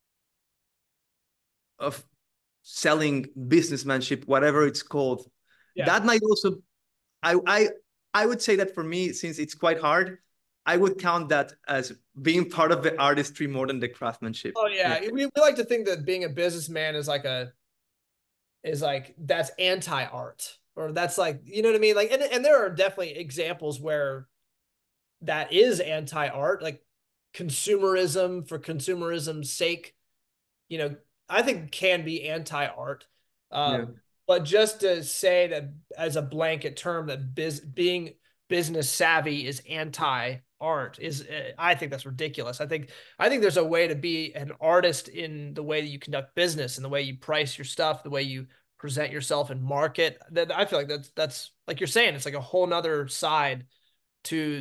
of selling businessmanship, whatever it's called. Yeah. That might also, I I I would say that for me, since it's quite hard, I would count that as being part of the artistry more than the craftsmanship. Oh Yeah. yeah, we like to think that being a businessman is like that's anti-art, or that's like, you know what I mean, like, and there are definitely examples where that is anti-art, like consumerism for consumerism's sake, you know, I think can be anti-art. Yeah. But just to say that as a blanket term that being business savvy is anti-art is, I think that's ridiculous. I think there's a way to be an artist in the way that you conduct business and the way you price your stuff, the way you present yourself and market. That I feel like that's like you're saying, it's like a whole nother side to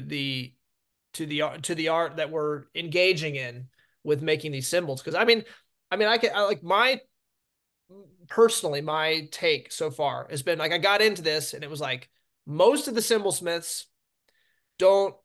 the art that we're engaging in with making these symbols. Because I mean, I like my personally, my take so far has been like, I got into this and it was like most of the symbol smiths don't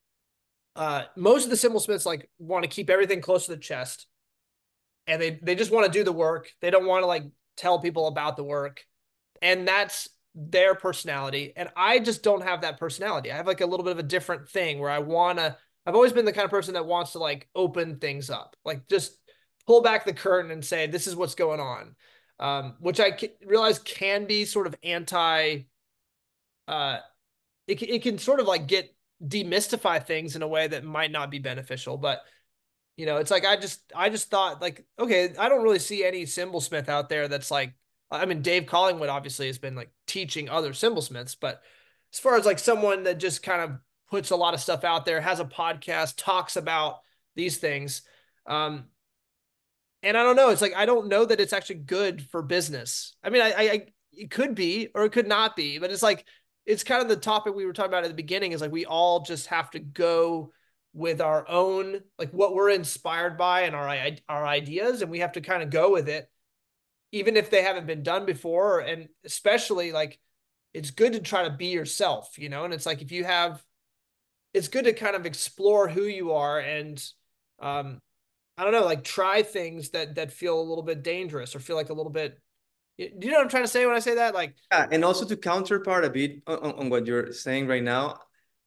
most of the symbol smiths like want to keep everything close to the chest, and they just want to do the work. They don't want to like tell people about the work, and that's their personality. And I just don't have that personality. I have like a little bit of a different thing where I've always been the kind of person that wants to like open things up, like just pull back the curtain and say, this is what's going on. Which I realize can be sort of anti, uh, it can sort of like get demystify things in a way that might not be beneficial. But it's like I just thought like, okay, I don't really see any symbolsmith out there that's like, I mean, Dave Collingwood obviously has been like teaching other symbolsmiths, but as far as like someone that just kind of puts a lot of stuff out there, has a podcast, talks about these things, um, and I don't know, it's like I don't know that it's actually good for business. I mean, I it could be or it could not be, but it's like it's kind of the topic we were talking about at the beginning, is like we all just have to go with our own, like what we're inspired by and our ideas, and we have to kind of go with it even if they haven't been done before. And especially like it's good to try to be yourself, and it's like if you have, it's good to kind of explore who you are, and um I don't know, like try things that feel a little bit dangerous or feel like a little bit. Do you know what I'm trying to say when I say that? Like, Yeah, and also to counterpart a bit on what you're saying right now,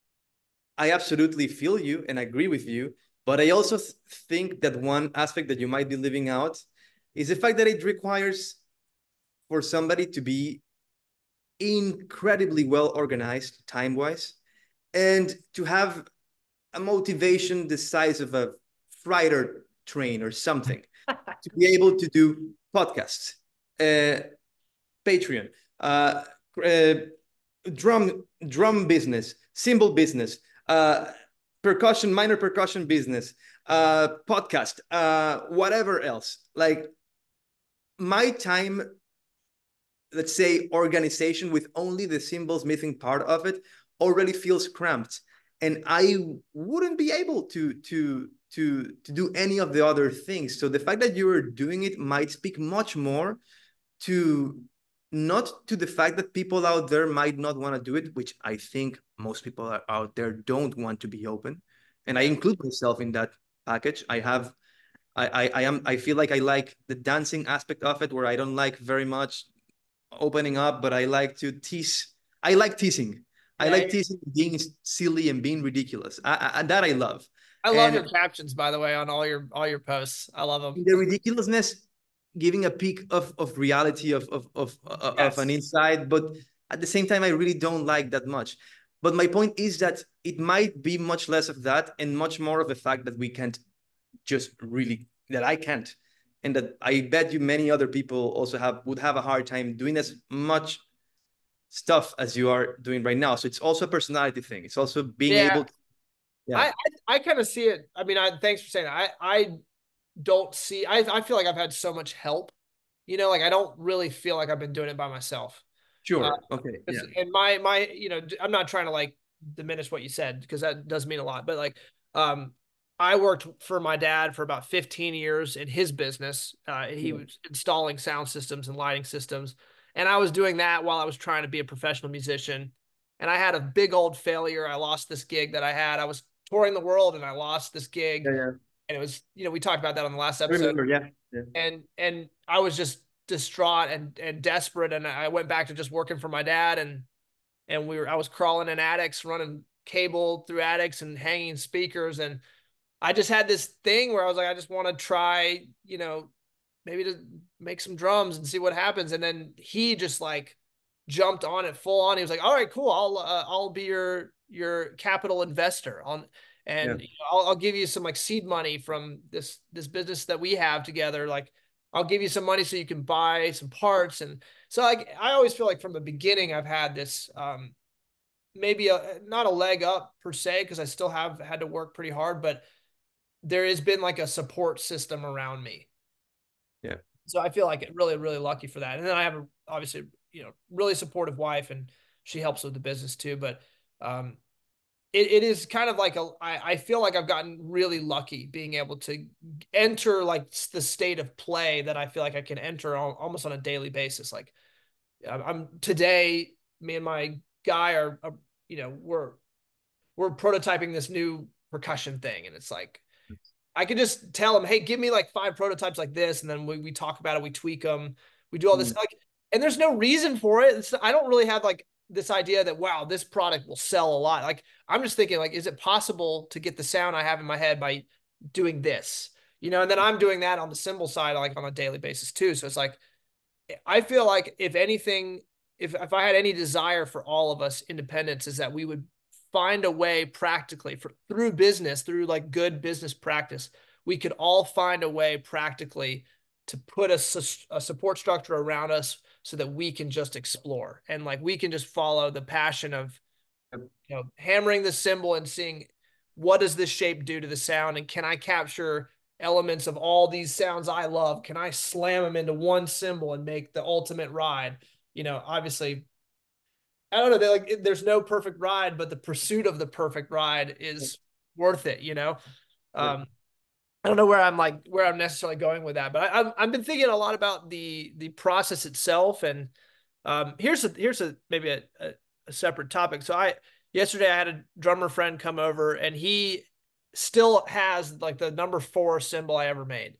I absolutely feel you and agree with you. But I also think that one aspect that you might be leaving out is the fact that it requires for somebody to be incredibly well organized time wise and to have a motivation the size of a freighter train or something to be able to do podcasts, uh, Patreon, uh, uh, drum business, cymbal business, percussion, minor percussion business, podcast, whatever else. Like my time, let's say, organization with only the cymbals missing part of it already feels cramped, and I wouldn't be able to do any of the other things. So the fact that you're doing it might speak much more to not to the fact that people out there might not want to do it, which I think most people out there don't want to be open. And I Yeah. include myself in that package. I feel like I like the dancing aspect of it, where I don't like very much opening up, but I like to tease. I like teasing. I Yeah. like teasing, being silly and being ridiculous. That I love. I love your And captions, by the way, on all your posts. I love them. the ridiculousness, giving a peek of reality of an Yes. inside, but at the same time, I really don't like that much. But my point is that it might be much less of that and much more of the fact that we can't just really, that I can't, and that I bet you many other people also would have a hard time doing as much stuff as you are doing right now. So it's also a personality thing. It's also being Yeah. able to, yeah, I kind of see it. I mean, thanks for saying that. I don't see, I feel like I've had so much help, like I don't really feel like I've been doing it by myself. Uh, sure, okay, yeah, and my, I'm not trying to like diminish what you said because that does mean a lot, but like, um, I worked for my dad for about 15 years in his business. He yeah, was installing sound systems and lighting systems. And I was doing that while I was trying to be a professional musician. And I had a big old failure. I lost this gig that I had. I was touring the world and I lost this gig. yeah. And it was, we talked about that on the last I episode. remember, yeah, yeah, And I was just distraught and desperate. And I went back to just working for my dad. And I was crawling in attics, running cable through attics and hanging speakers. And I just had this thing where I was like, I just want to try, maybe to make some drums and see what happens. And then he just like jumped on it full on. He was like, all right, cool. I'll be your capital investor on, yeah. and I'll give you some like seed money from this business that we have together. Like I'll give you some money so you can buy some parts. And so like, I always feel like from the beginning, I've had this, maybe not a leg up per se, because I still have had to work pretty hard, but there has been like a support system around me. Yeah. So I feel like really, really lucky for that. And then I have obviously, really supportive wife, and she helps with the business too. But um, it is kind of like I feel like I've gotten really lucky being able to enter like the state of play that I feel like I can enter almost on a daily basis. Like I'm today, me and my guy are we're prototyping this new percussion thing, and it's like I could just tell him, hey, give me like 5 prototypes like this, and then we talk about it, we tweak them, we do all this Mm. like, and there's no reason for it. I don't really have like this idea that wow, this product will sell a lot. Like I'm just thinking like, is it possible to get the sound I have in my head by doing this? And then I'm doing that on the cymbal side, like on a daily basis too. So it's like I feel like if anything, if I had any desire for all of us independents, is that we would find a way practically through business, through like good business practice, we could all find a way practically to put a support structure around us so that we can just explore and like we can just follow the passion of hammering the cymbal and seeing what does this shape do to the sound, and can I capture elements of all these sounds I love? Can I slam them into one cymbal and make the ultimate ride? Obviously, I don't know. There's no perfect ride, but the pursuit of the perfect ride is worth it. Yeah. Um, I don't know where I'm necessarily going with that, but I've been thinking a lot about the process itself. And here's maybe a separate topic. So yesterday I had a drummer friend come over, and he still has like the number 4 cymbal I ever made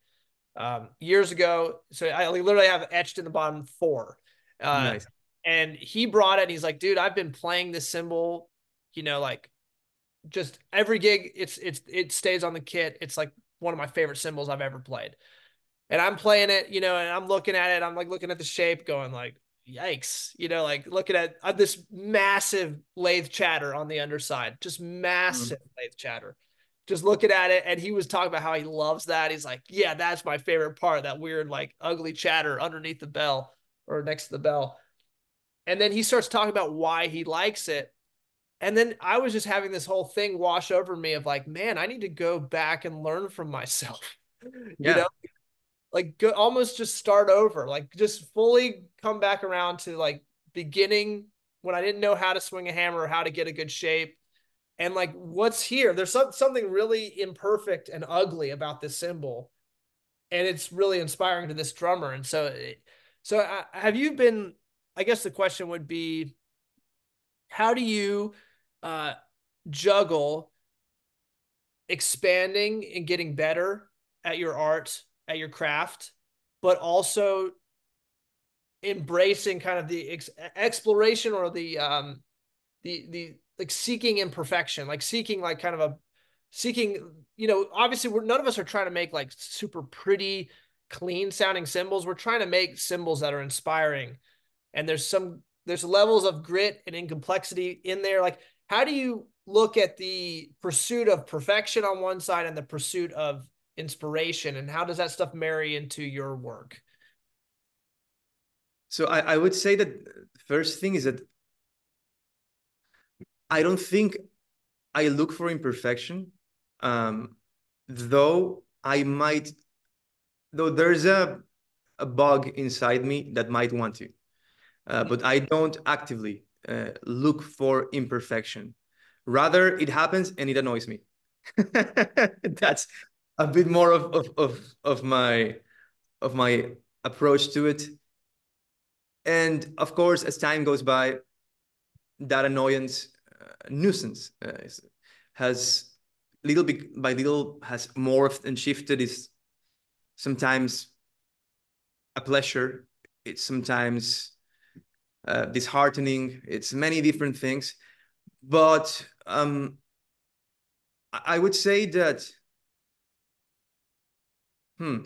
years ago. So I literally have etched in the bottom 4. Uh, Nice. and he brought it and he's like, dude, I've been playing this cymbal, like just every gig. It stays on the kit. It's like one of my favorite cymbals I've ever played. And I'm playing it, and I'm looking at it. I'm like looking at the shape going like, yikes, like looking at this massive lathe chatter on the underside, just Mm. massive lathe chatter. Just looking at it, and he was talking about how he loves that. He's like, yeah, that's my favorite part, that weird, like ugly chatter underneath the bell or next to the bell. And then he starts talking about why he likes it. And then I was just having this whole thing wash over me of like, man, I need to go back and learn from myself, you Yeah. know, like go, almost just start over, like just fully come back around to like beginning when I didn't know how to swing a hammer or how to get a good shape. And like, what's here? There's something really imperfect and ugly about this cymbal. And it's really inspiring to this drummer. And so have you been I guess the question would be, how do you uh, juggle expanding and getting better at your art, at your craft, but also embracing kind of the exploration or the like seeking imperfection, like seeking like kind of a seeking, obviously none of us are trying to make like super pretty, clean sounding cymbals. We're trying to make cymbals that are inspiring. And there's levels of grit and in complexity in there. Like, how do you look at the pursuit of perfection on one side and the pursuit of inspiration, and how does that stuff marry into your work? So I would say that the first thing is that I don't think I look for imperfection, um, though I might, though there's a bug inside me that might want to, but I don't actively look for imperfection. Rather, it happens and it annoys me. That's a bit more of my approach to it. And of course, as time goes by, that annoyance, nuisance, has little bit by little has morphed and shifted. Is sometimes a pleasure. It's sometimes disheartening. It's many different things. But I would say that hmm,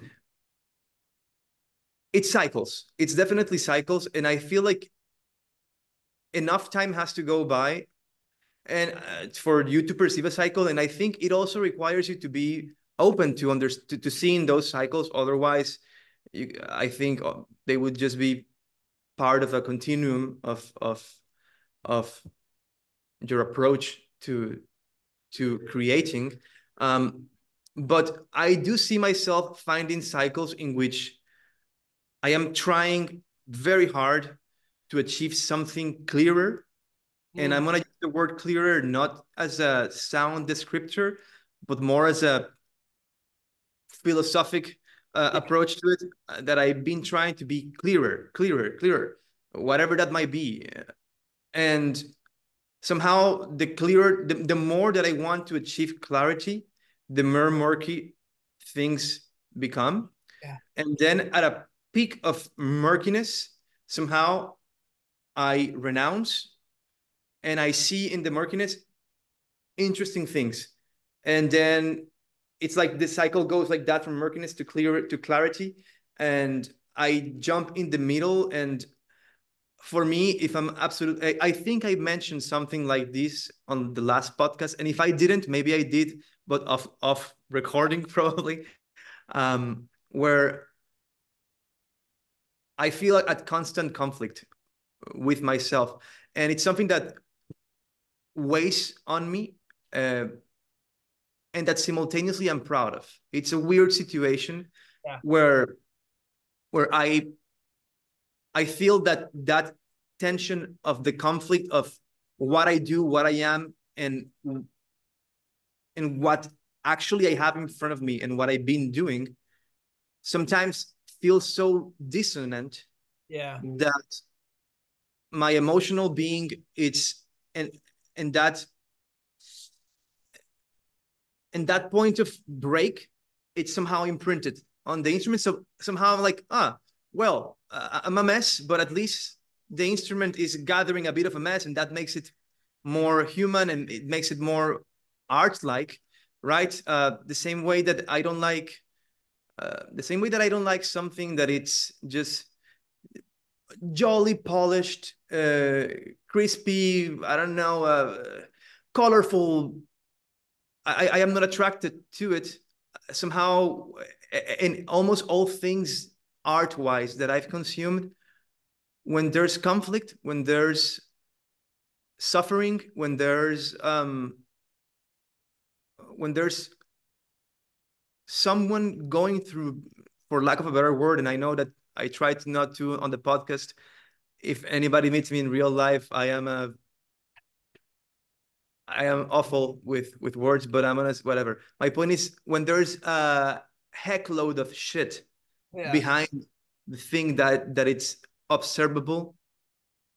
it cycles. It's definitely cycles, and I feel like enough time has to go by and for you to perceive a cycle. And I think it also requires you to be open to seeing those cycles. Otherwise, I think they would just be part of a continuum of your approach to creating. But I do see myself finding cycles in which I am trying very hard to achieve something clearer. And I'm going to use the word clearer not as a sound descriptor, but more as a philosophic approach to it, that I've been trying to be clearer, whatever that might be. And somehow the more that I want to achieve clarity, the more murky things become. Yeah. And then at a peak of murkiness, somehow I renounce and I see in the murkiness interesting things. And then it's like the cycle goes like that from murkiness to clarity. And I jump in the middle. And for me, if I'm I think I mentioned something like this on the last podcast. And if I didn't, maybe I did, but off recording probably, where I feel at constant conflict with myself. And it's something that weighs on me, and that simultaneously I'm proud of. It's a weird situation. Yeah. where where I feel that tension of the conflict of what I do, what I am, and what actually I have in front of me and what I've been doing sometimes feels so dissonant Yeah. that my emotional being, it's and and that and that point of break, it's somehow imprinted on the instrument. So somehow I'm like, well, I'm a mess, but at least the instrument is gathering a bit of a mess, and that makes it more human and it makes it more art-like, right? The same way that I don't like something that it's just jolly polished, crispy, I don't know, colorful. I am not attracted to it somehow. In almost all things art-wise that I've consumed, when there's conflict, when there's suffering, when there's someone going through, for lack of a better word, and I know that I tried not to on the podcast. If anybody meets me in real life, I am awful with words, but I'm honest, whatever. My point is, when there's a heck load of shit Yeah. behind the thing that it's observable,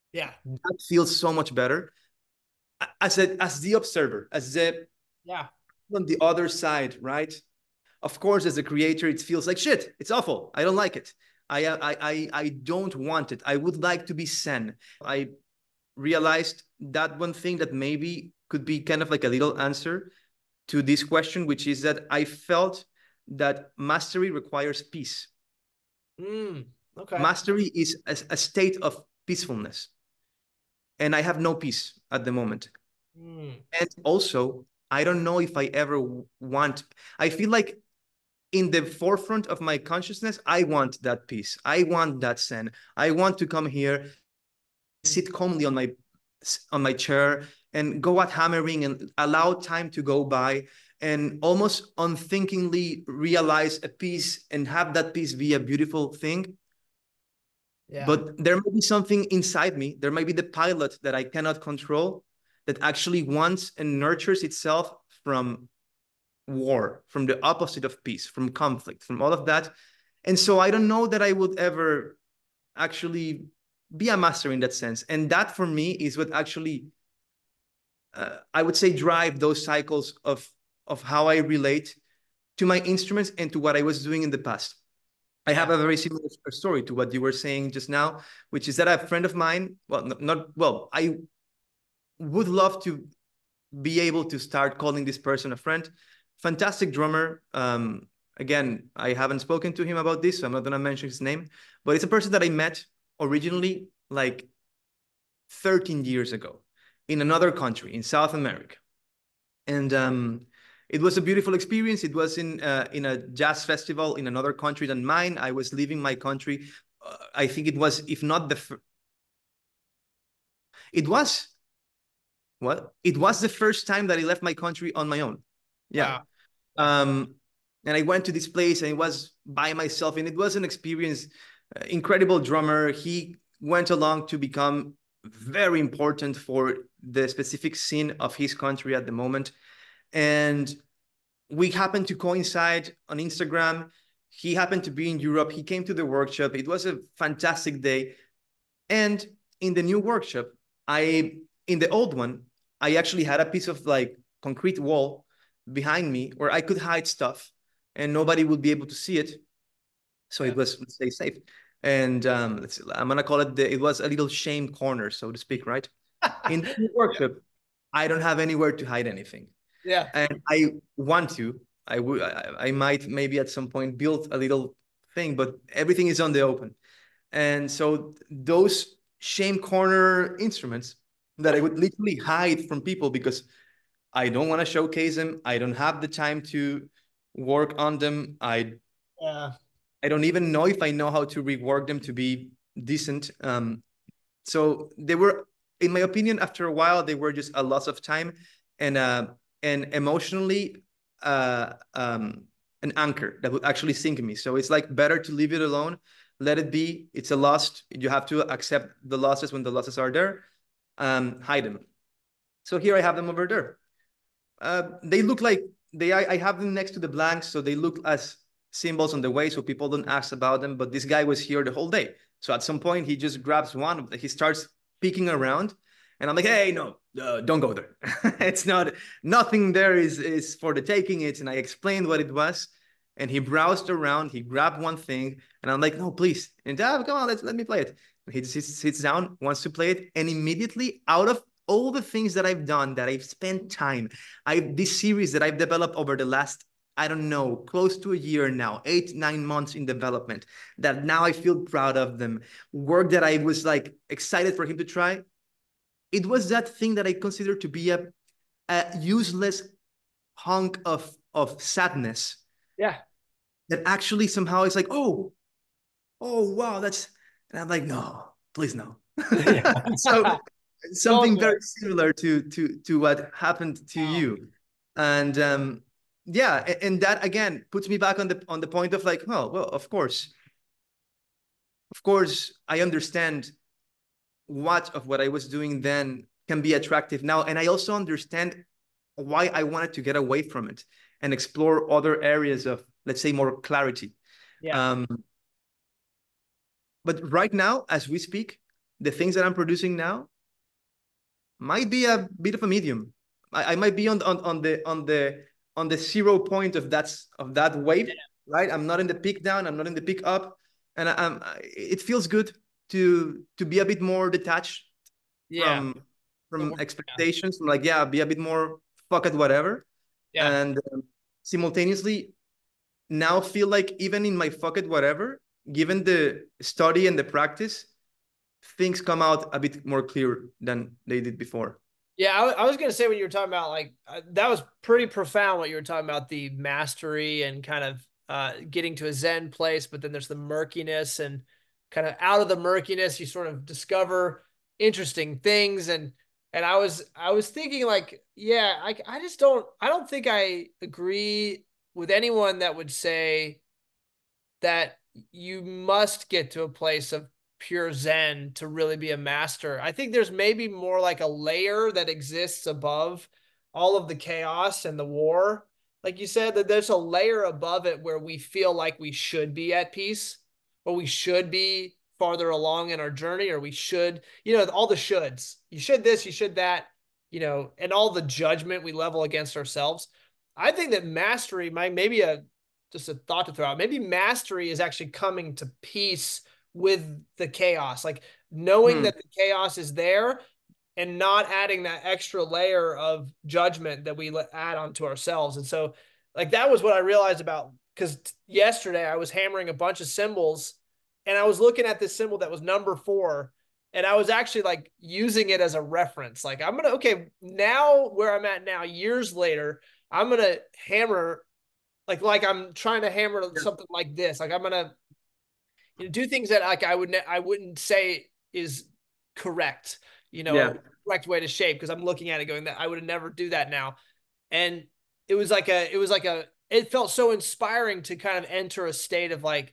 Yeah. That feels so much better as the observer, as the Yeah. on the other side, right? Of course, as a creator, it feels like shit. It's awful. I don't like it. I don't want it. I would like to be Zen. I realized that one thing that maybe could be kind of like a little answer to this question, which is that I felt that mastery requires peace. Okay. Mastery is a state of peacefulness, and I have no peace at the moment. Mm. And also, I don't know if I ever want. I feel like in the forefront of my consciousness, I want that peace. I want that zen. I want to come here, sit calmly on my chair, and go at hammering and allow time to go by, and almost unthinkingly realize a piece and have that piece be a beautiful thing. Yeah. But there might be something inside me. There might be the pilot that I cannot control that actually wants and nurtures itself from war, from the opposite of peace, from conflict, from all of that. And so I don't know that I would ever actually be a master in that sense. And that for me is what actually, I would say, drive those cycles of how I relate to my instruments and to what I was doing in the past. I have Yeah. a very similar story to what you were saying just now, which is that a friend of mine, well, not well, I would love to be able to start calling this person a friend. Fantastic drummer. Again, I haven't spoken to him about this, so I'm not going to mention his name, but it's a person that I met originally like 13 years ago in another country in South America. And it was a beautiful experience. It was in a jazz festival in another country than mine. I was leaving my country. I think it was, if not it was it was the first time that I left my country on my own. Yeah. Wow. Yeah. Um, and I went to this place and it was by myself, and it was an experience. Incredible drummer. He went along to become very important for the specific scene of his country at the moment. And we happened to coincide on Instagram. He happened to be in Europe. He came to the workshop. It was a fantastic day. And in the new workshop, in the old one, I actually had a piece of like concrete wall behind me where I could hide stuff and nobody would be able to see it. So Yeah. it was, let's say, safe. And I'm gonna call it it was a little shame corner, so to speak, right? In the new Yeah. workshop, I don't have anywhere to hide anything, Yeah. and I want to. I might maybe at some point build a little thing, but everything is on the open. And so those shame corner instruments that I would literally hide from people because I don't want to showcase them. I don't have the time to work on them. Yeah. I don't even know if I know how to rework them to be decent. So they were, in my opinion, after a while, they were just a loss of time and emotionally uh, um, an anchor that would actually sink me. So it's like better to leave it alone, let it be. It's a loss. You have to accept the losses when the losses are there. Hide them. So here I have them over there. They look like I have them next to the blanks, so they look as symbols on the way, so people don't ask about them. But this guy was here the whole day. So at some point, he just grabs one of he starts peeking around, and I'm like, hey, no, don't go there. It's not nothing there is for the taking. It, and I explained what it was, and he browsed around. He grabbed one thing, and I'm like, no, please, and come on, let me play it. And he just sits down, wants to play it, and immediately out of all the things that I've done, that I've spent time, this series that I've developed over the last, I don't know, close to a year now, 8, 9 months in development, that now I feel proud of them. Work that I was like excited for him to try. It was that thing that I consider to be a useless hunk of sadness Yeah. that actually somehow is like, oh wow, that's, and I'm like, no, please no. Yeah. So something Totally. very similar to what happened to Wow. you. And yeah, and that again puts me back on the point of like, oh well, of course I understand what I was doing then can be attractive now, and I also understand why I wanted to get away from it and explore other areas of, let's say, more clarity. Yeah. um but right now as we speak, the things that I'm producing now might be a bit of a medium. I might be on the 0 point of that wave, right? I'm not in the peak down, I'm not in the peak up, and it feels good to be a bit more detached Yeah. from The work. Yeah. expectations, from like, yeah, be a bit more fuck it, whatever, Yeah. and simultaneously now feel like even in my fuck it, whatever, given the study and the practice, things come out a bit more clear than they did before. Yeah, I was gonna say when you were talking about like that was pretty profound what you were talking about, the mastery and kind of getting to a Zen place, but then there's the murkiness, and kind of out of the murkiness you sort of discover interesting things. And I was thinking like, yeah, I just don't think I agree with anyone that would say that you must get to a place of pure Zen to really be a master. I think there's maybe more like a layer that exists above all of the chaos and the war. Like you said, that there's a layer above it where we feel like we should be at peace, or we should be farther along in our journey, or we should, all the shoulds. You should this, you should that, and all the judgment we level against ourselves. I think that mastery might maybe just a thought to throw out. Maybe mastery is actually coming to peace with the chaos, like knowing Hmm. that the chaos is there and not adding that extra layer of judgment that we add onto ourselves. And so, like, that was what I realized about, because yesterday I was hammering a bunch of symbols and I was looking at this symbol that was number 4. And I was actually like using it as a reference. like, okay, now where I'm at now, years later, I'm going to hammer like I'm trying to hammer Yeah. something like this. Like I'm gonna do things that like I wouldn't say is correct, Yeah. correct way to shape, because I'm looking at it going that I would never do that now. And it felt so inspiring to kind of enter a state of like,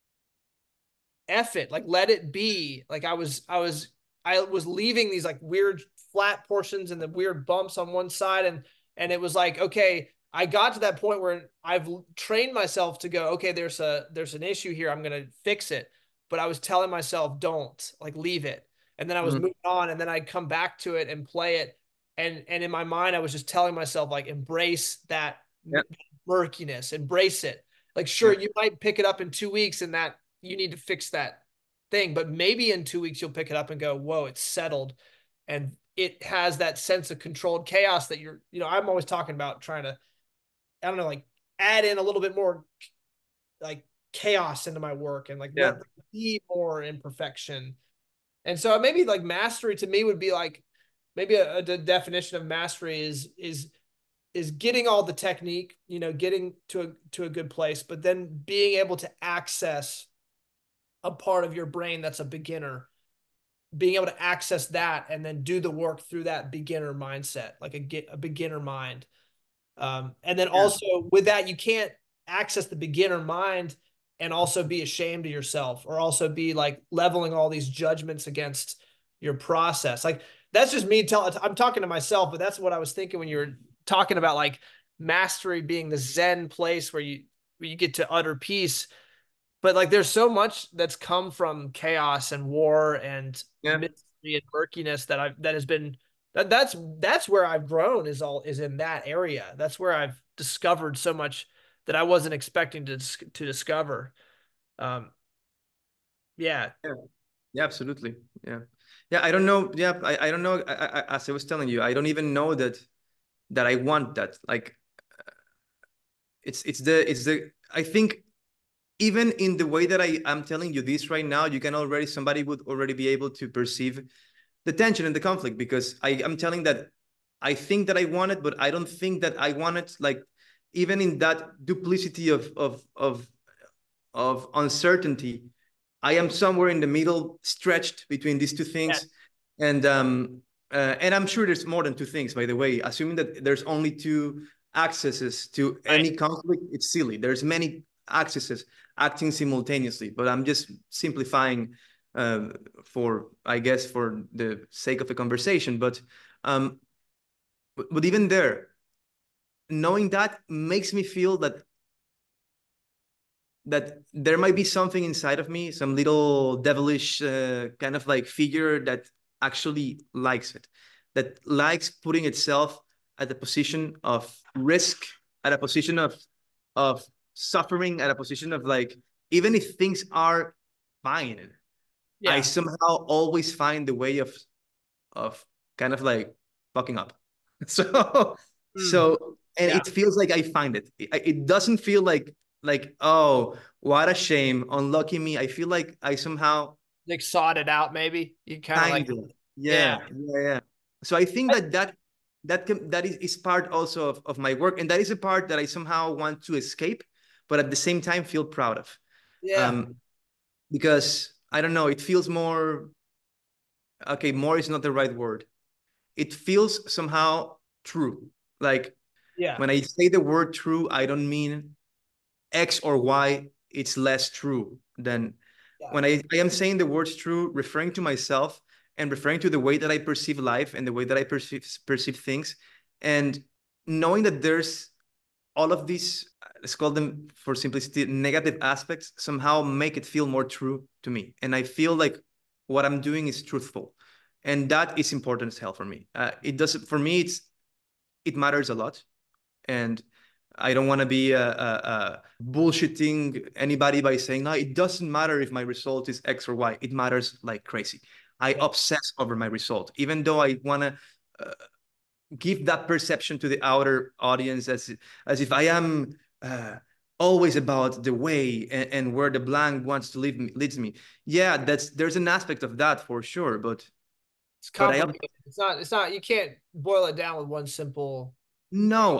F it, like let it be. Like I was leaving these like weird flat portions and the weird bumps on one side, and it was like, okay, I got to that point where I've trained myself to go, okay, there's an issue here, I'm gonna fix it. But I was telling myself, don't, like, leave it. And then I was Mhm. moving on, and then I'd come back to it and play it. And in my mind, I was just telling myself, like, embrace that Yeah. murkiness, embrace it. Like, sure, Yeah. you might pick it up in 2 weeks and that you need to fix that thing, but maybe in 2 weeks you'll pick it up and go, whoa, it's settled. And it has that sense of controlled chaos that I'm always talking about trying to, I don't know, like add in a little bit more like chaos into my work, and like Yeah. let there be more imperfection. And so maybe like mastery to me would be like, maybe a definition of mastery is getting all the technique, getting to a good place, but then being able to access a part of your brain that's a beginner, being able to access that and then do the work through that beginner mindset, like a beginner mind. And then Yeah. also with that, you can't access the beginner mind and also be ashamed of yourself, or also be like leveling all these judgments against your process. Like, that's just me I'm talking to myself, but that's what I was thinking when you were talking about like mastery being the Zen place where you get to utter peace. But like there's so much that's come from chaos and war and Yeah. mystery and murkiness that has been that's where I've grown, is in that area. That's where I've discovered so much that I wasn't expecting to discover. Um, yeah, Yeah. Yeah, absolutely. Yeah. Yeah. I don't know. Yeah. I don't know. As I was telling you, I don't even know that I want that. Like, it's the I think even in the way that I'm telling you this right now, somebody would already be able to perceive the tension and the conflict, because I'm telling that I think that I want it, but I don't think that I want it. Like, even in that duplicity of uncertainty, I am somewhere in the middle, stretched between these two yeah, things, and I'm sure there's more than two things. By the way, assuming that there's only two accesses to right. any conflict, it's silly. There's many accesses acting simultaneously, but I'm just simplifying uh, for, I guess, for the sake of a conversation. Um, but even there, knowing that makes me feel that that there might be something inside of me, some little devilish kind of like figure that actually likes it, that likes putting itself at a position of risk, at a position of suffering, at a position of like, even if things are fine, I Yeah. somehow always find the way of kind of like fucking up. So Mm. and Yeah. it feels like I find it. It doesn't feel like, oh, what a shame, unlucky me. I feel like I somehow Like sought it out, maybe. You kind of like, kind of, yeah. yeah. So I think I, that is part also of my work, and that is a part that I somehow want to escape, but at the same time feel proud of. yeah. Um, because I don't know, it feels more, okay, more is not the right word. It feels somehow true. Like Yeah. when I say the word true, I don't mean X or Y, it's less true than Yeah. when I am saying the words true, referring to myself and referring to the way that I perceive life and the way that I perceive things, and knowing that there's all of these, let's call them for simplicity, negative aspects, somehow make it feel more true to me. And I feel like what I'm doing is truthful. And that is important as hell for me. It does for me. It matters a lot, and I don't want to be bullshitting anybody by saying, no, it doesn't matter if my result is X or Y. It matters like crazy. I Yeah. obsess over my result, even though I want to uh, give that perception to the outer audience as if I am always about the way and where the blank wants to leads me. Yeah, there's an aspect of that for sure, It's but complicated. It's not, you can't boil it down with one simple. no,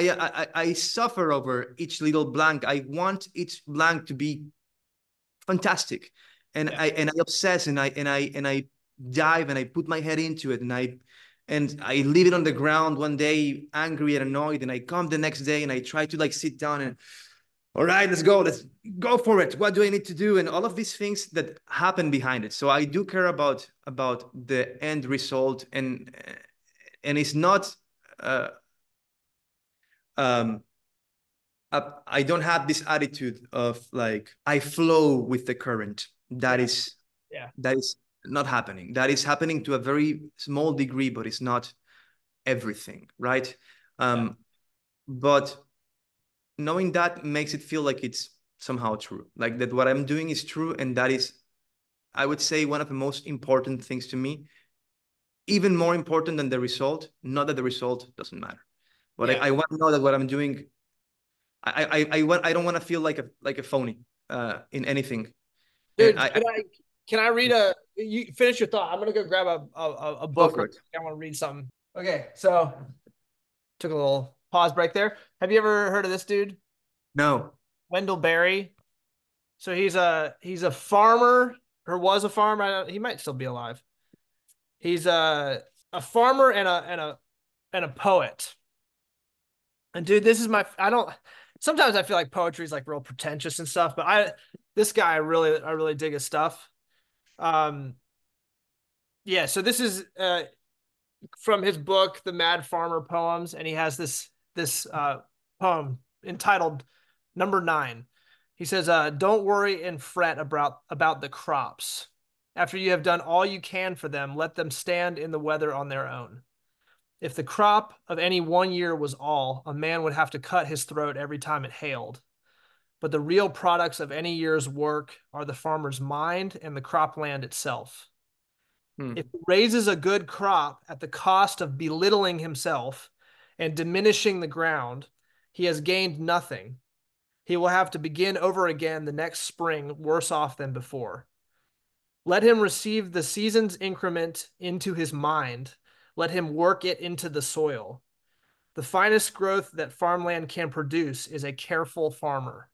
I suffer over each little blank. I want each blank to be fantastic, and Yeah. I obsess and I dive and I put my head into it, and I leave it on the ground one day angry and annoyed, and I come the next day and I try to like sit down and, all right, let's go for it. What do I need to do? And all of these things that happen behind it. So I do care about the end result, and it's not uh, um I don't have this attitude of like I flow with the current. Yeah. Yeah. That is not happening. That is happening to a very small degree, but it's not everything, right? Yeah. Um, but knowing that makes it feel like it's somehow true, like that what I'm doing is true, and that is, I would say, one of the most important things to me, even more important than the result. Not that the result doesn't matter, but Yeah. I want to know that what I'm doing. I don't want to feel like a phony in anything. And Dude, can I read you finish your thought? I'm gonna go grab a go book. for it. I want to read something. Okay, so took a little pause break there. Have you ever heard of this dude? No. Wendell Berry. So he's a farmer, or was a farmer. He might still be alive. He's a farmer and a poet. And dude, this is my I don't sometimes I feel like poetry is like real pretentious and stuff, but this guy I really dig his stuff. Um yeah, so this is from his book, The Mad Farmer Poems, and he has this poem entitled Number 9. He says, "Don't worry and fret about the crops. After you have done all you can for them, let them stand in the weather on their own. If the crop of any one year was all, a man would have to cut his throat every time it hailed. But the real products of any year's work are the farmer's mind and the cropland itself. If Hmm. he raises a good crop at the cost of belittling himself and diminishing the ground, he has gained nothing. He will have to begin over again the next spring, worse off than before. Let him receive the season's increment into his mind. Let him work it into the soil. The finest growth that farmland can produce is a careful farmer.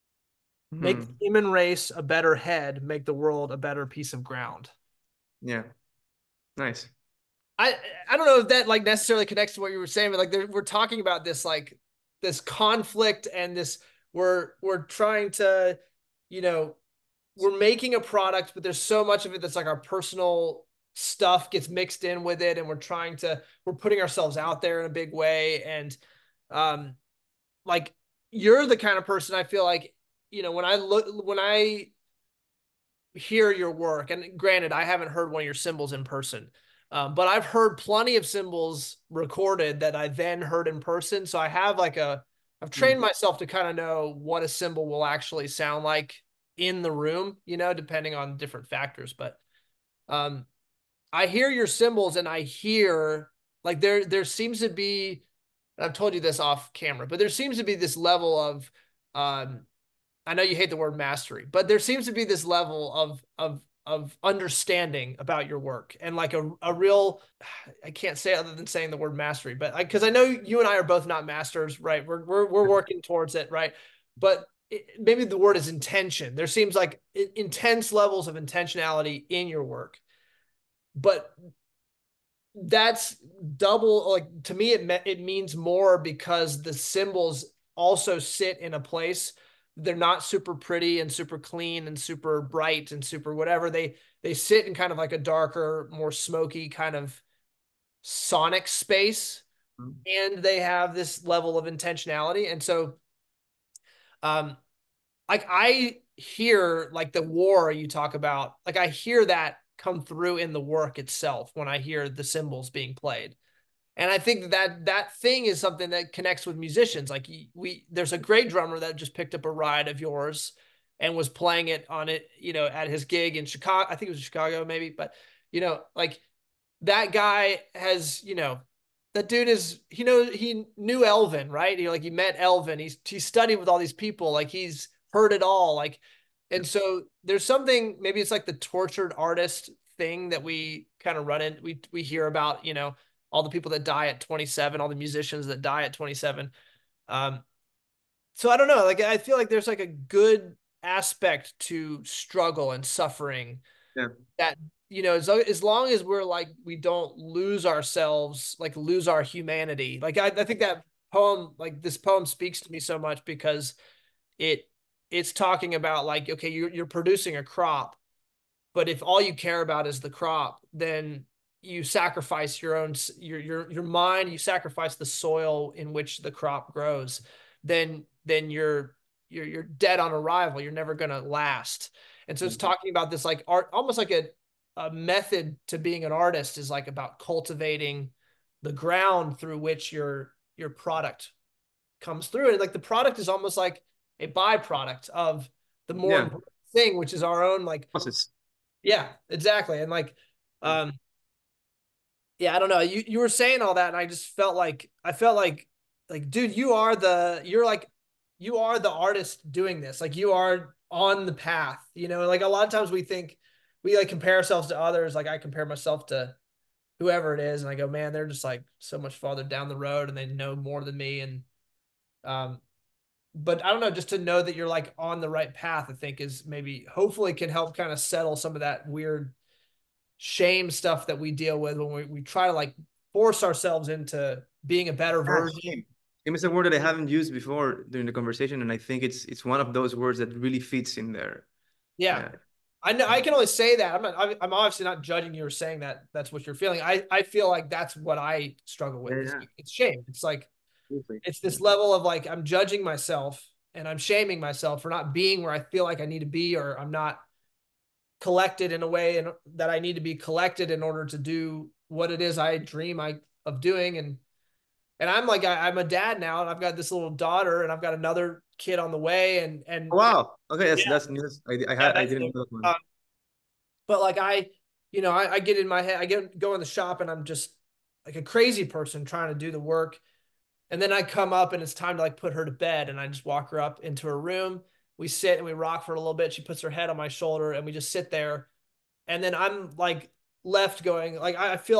Make the Hmm. human race a better head, make the world a better piece of ground." Yeah. Nice. I I don't know if that like necessarily connects to what you were saying, but like we're talking about this like this conflict and this we're trying to, you know, we're making a product, but there's so much of it that's like our personal stuff gets mixed in with it, and we're putting ourselves out there in a big way, and um like you're the kind of person I feel like when I hear your work, and granted, I haven't heard one of your cymbals in person, but I've heard plenty of cymbals recorded that I then heard in person. So I've trained Mm. myself to kind of know what a cymbal will actually sound like in the room, depending on different factors. But um, I hear your cymbals and I hear like there seems to be, I've told you this off camera, but there seems to be this level of um, I know you hate the word mastery, but there seems to be this level of understanding about your work and like a real, I can't say other than saying the word mastery, but because I know you and I are both not masters, right? We're working towards it, right? But maybe the word is intention. There seems like intense levels of intentionality in your work, but that's double, like to me it means more because the cymbals also sit in a place, they're not super pretty and super clean and super bright and super whatever, they sit in kind of like a darker, more smoky kind of sonic space, Mm. and they have this level of intentionality. And so um like I hear like the war you talk about, like I hear that come through in the work itself when I hear the cymbals being played. And I think that thing is something that connects with musicians. Like there's a great drummer that just picked up a ride of yours and was playing it on it, at his gig in Chicago. I think it was Chicago maybe, but like that guy has, that dude is, he knew Elvin, right? Like he met Elvin. He studied with all these people. Like he's heard it all. Like, and so there's something, maybe it's like the tortured artist thing that we kind of run in. We hear about, all the people that die at 27, all the musicians that die at 27. Um, so I don't know. Like I feel like there's like a good aspect to struggle and suffering Yeah. that, as long as we're like we don't lose ourselves, like lose our humanity. Like I think that poem, like this poem speaks to me so much because it it's talking about like, okay, you're producing a crop, but if all you care about is the crop, then you sacrifice your own your mind, you sacrifice the soil in which the crop grows, then you're dead on arrival. You're never gonna last. And so it's Mm. talking about this like art, almost like a method to being an artist is like about cultivating the ground through which your product comes through. And like the product is almost like a byproduct of the more Yeah. important thing, which is our own like, Process. yeah, exactly. And like, um, yeah, I don't know. You were saying all that, and I felt like, dude, you are the artist doing this. Like you are on the path. Like a lot of times we think we like compare ourselves to others. Like I compare myself to whoever it is, and I go, man, they're just like so much farther down the road, and they know more than me. And um, but I don't know, just to know that you're like on the right path, I think is maybe hopefully can help kind of settle some of that weird shame stuff that we deal with when we try to like force ourselves into being a better Yeah, version. shame. Shame is a word that I haven't used before during the conversation, and I think it's one of those words that really fits in there. Yeah. Yeah. I know I can only say that. I'm obviously not judging you or saying that that's what you're feeling. I feel like that's what I struggle Yeah. with. Yeah. It's shame. It's like Absolutely. it's this level of like I'm judging myself and I'm shaming myself for not being where I feel like I need to be, or I'm not collected in a way and that I need to be collected in order to do what it is I dream of doing. And I'm like I'm a dad now, and I've got this little daughter, and I've got another kid on the way, Oh, and wow. Okay, yeah, that's news. yeah, I that's didn't the know that one. um, but like I get in my head, I go in the shop, and I'm just like a crazy person trying to do the work. And then I come up and it's time to like put her to bed. And I just walk her up into her room. We sit and we rock for a little bit. She puts her head on my shoulder and we just sit there. And then I'm like left going, like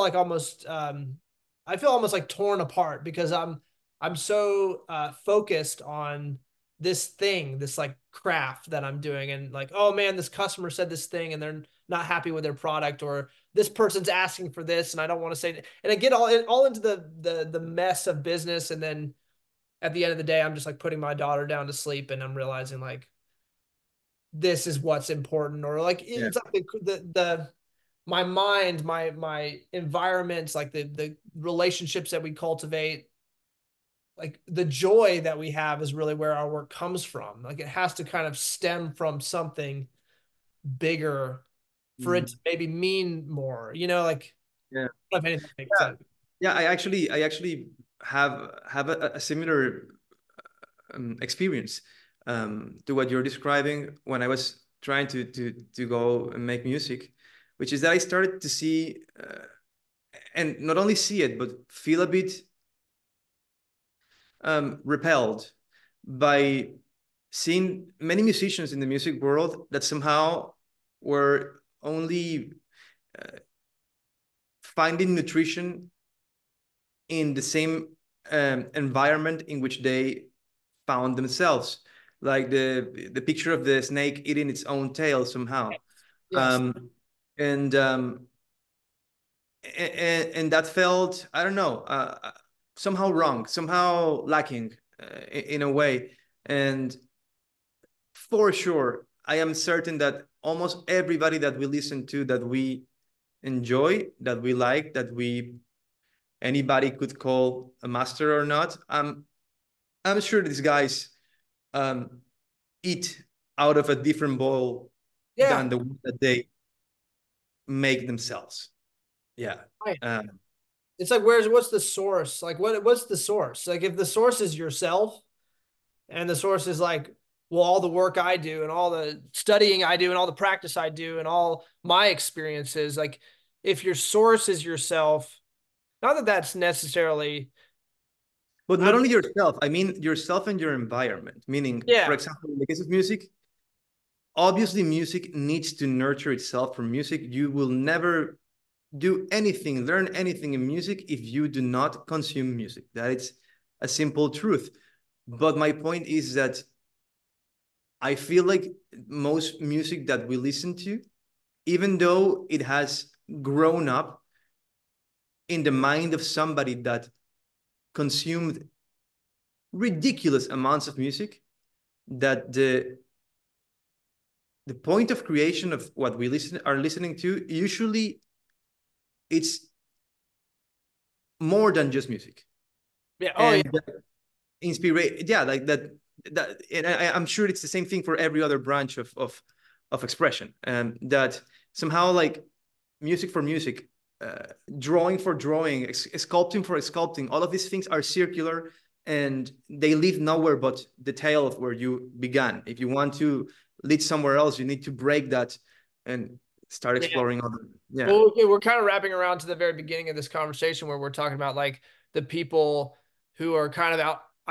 I feel almost like torn apart because I'm so focused on this thing, this like craft that I'm doing. And like, oh man, this customer said this thing and they're not happy with their product, or this person's asking for this and I don't want to say it. And I get all into the mess of business. And then at the end of the day, I'm just like putting my daughter down to sleep and I'm realizing like this is what's important, or like Yeah. it's like the my mind, my environments, like the relationships that we cultivate, like the joy that we have is really where our work comes from. Like it has to kind of stem from something bigger for it Mm. to maybe mean more, you know, like Yeah. if anything makes sense. Yeah, I actually have a similar experience to what you're describing when I was trying to go and make music, which is that I started to see and not only see it but feel a bit repelled by seeing many musicians in the music world that somehow were only finding nutrition in the same environment in which they found themselves, like the picture of the snake eating its own tail somehow. Yes. um, and and that felt, I don't know, somehow wrong, somehow lacking in a way. And for sure, I am certain that almost everybody that we listen to, that we enjoy, that we like, that we anybody could call a master or not, I'm sure these guys um, eat out of a different bowl Yeah. than the one that they make themselves. Yeah. Right. Um, It's like what's the source? Like what's the source? Like if the source is yourself and the source is like, well, all the work I do and all the studying I do and all the practice I do and all my experiences, like if your source is yourself, not that that's necessarily but not I'm only yourself, I mean yourself and your environment. Meaning, for yeah. example, in the case of music, obviously music needs to nurture itself from music. You will never do anything, learn anything in music if you do not consume music. That is a simple truth. But my point is that I feel like most music that we listen to, even though it has grown up in the mind of somebody that consumed ridiculous amounts of music, that the point of creation of what we are listening to, usually it's more than just music. Yeah. Oh yeah. And inspiration, yeah, like that. And I'm sure it's the same thing for every other branch of expression, and that somehow, like, music for music, drawing for drawing, sculpting for sculpting, all of these things are circular, and they lead nowhere but the tail of where you began. If you want to lead somewhere else, you need to break that and start Yeah. exploring other. Yeah. Well, okay, we're kind of wrapping around to the very beginning of this conversation where we're talking about like the people who are kind of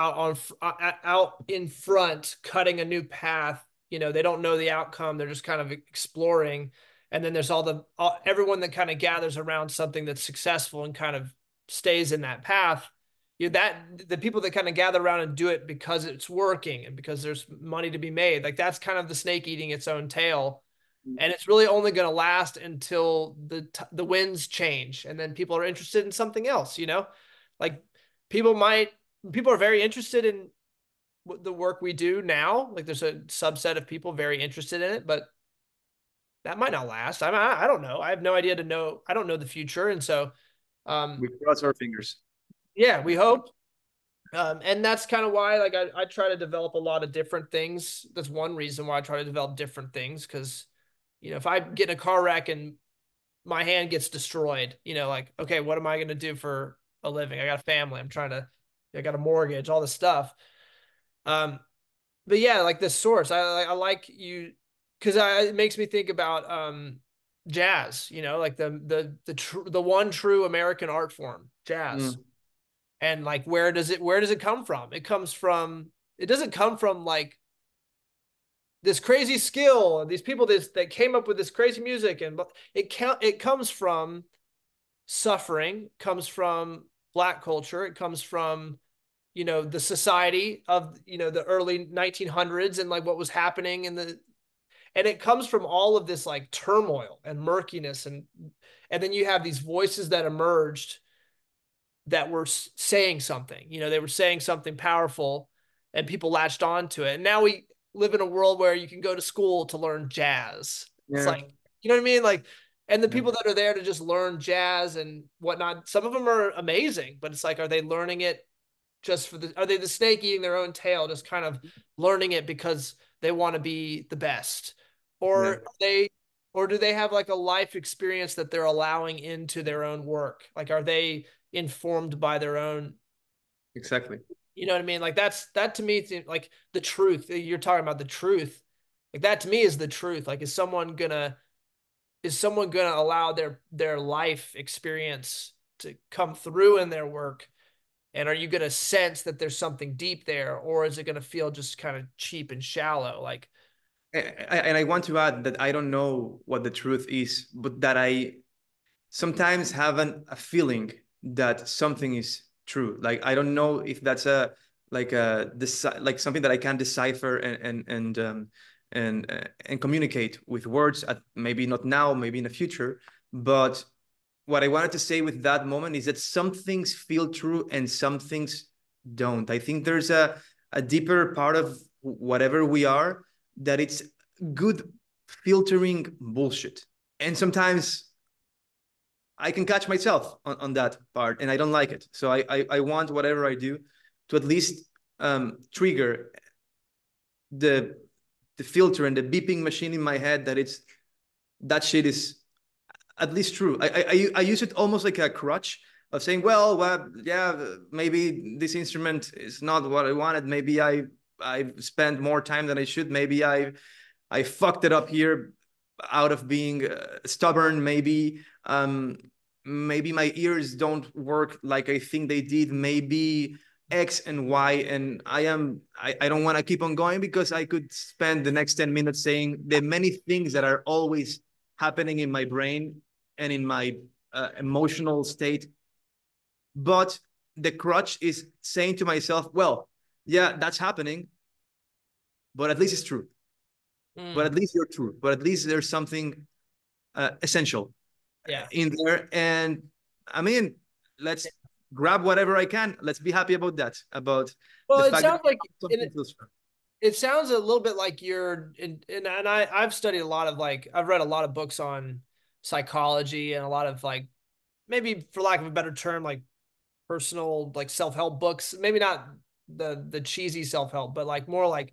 out in front, cutting a new path. You know, they don't know the outcome; they're just kind of exploring. And then there's everyone that kind of gathers around something that's successful and kind of stays in that path. You know, that the people that kind of gather around and do it because it's working and because there's money to be made. Like that's kind of the snake eating its own tail, and it's really only going to last until the winds change and then people are interested in something else, you know, like people might people are very interested in the work we do now, like there's a subset of people very interested in it, but that might not last. I don't know, I have no idea to know, I don't know the future. And so We cross our fingers. yeah, we hope. And that's kind of why like I try to develop a lot of different things. That's one reason why I try to develop different things, because you know if I get in a car wreck and my hand gets destroyed, you know, like, okay, what am I going to do for a living? I got a family. I got a mortgage, all this stuff. Um, but yeah, like the source, I like you because it makes me think about jazz, you know, like the one true American art form, jazz. Mm. And like, where does it come from? It doesn't come from like this crazy skill and these people that came up with this crazy music, and it comes from suffering, comes from black culture, it comes from you know the society of you know the early 1900s and like what was happening in the and it comes from all of this like turmoil and murkiness, and then you have these voices that emerged that were saying something, you know, they were saying something powerful and people latched on to it, and now we live in a world where you can go to school to learn jazz. It's Yeah. like, you know what I mean, like, and the Yeah. people that are there to just learn jazz and whatnot, some of them are amazing, but it's like, are they learning it just for the, are they the snake eating their own tail, just kind of learning it because they want to be the best? Or Yeah, are they, or do they have like a life experience that they're allowing into their own work? Like, are they informed by their own, exactly. you know what I mean? Like that to me, like the truth. You're talking about the truth. Like that to me is the truth. Like, is someone gonna allow their life experience to come through in their work? And are you gonna sense that there's something deep there, or is it gonna feel just kind of cheap and shallow? Like, And I want to add that I don't know what the truth is, but that I sometimes have a feeling that something is true. Like I don't know if that's a like a like something that I can decipher and communicate with words. At, maybe not now, maybe in the future. But what I wanted to say with that moment is that some things feel true and some things don't. I think there's a deeper part of whatever we are that it's good filtering bullshit. And sometimes I can catch myself on that part and I don't like it. So I want whatever I do to at least trigger the the filter and the beeping machine in my head that it's that shit is at least true. I use it almost like a crutch of saying, well, yeah, maybe this instrument is not what I wanted. Maybe I spent more time than I should. Maybe I fucked it up here out of being stubborn. Maybe my ears don't work like I think they did. Maybe X and Y, and I don't want to keep on going because I could spend the next 10 minutes saying the many things that are always happening in my brain and in my emotional state. But the crutch is saying to myself, well, yeah, that's happening, but at least it's true. But mm, at least you're true. But at least there's something essential yeah. in there. And I mean, let's grab whatever I can. Let's be happy about that, about Well, the it fact that sounds like something feels true. it sounds a little bit like you're and I've studied a lot of like I've read a lot of books on psychology and a lot of like maybe for lack of a better term like personal like self-help books, maybe not the cheesy self-help but like more like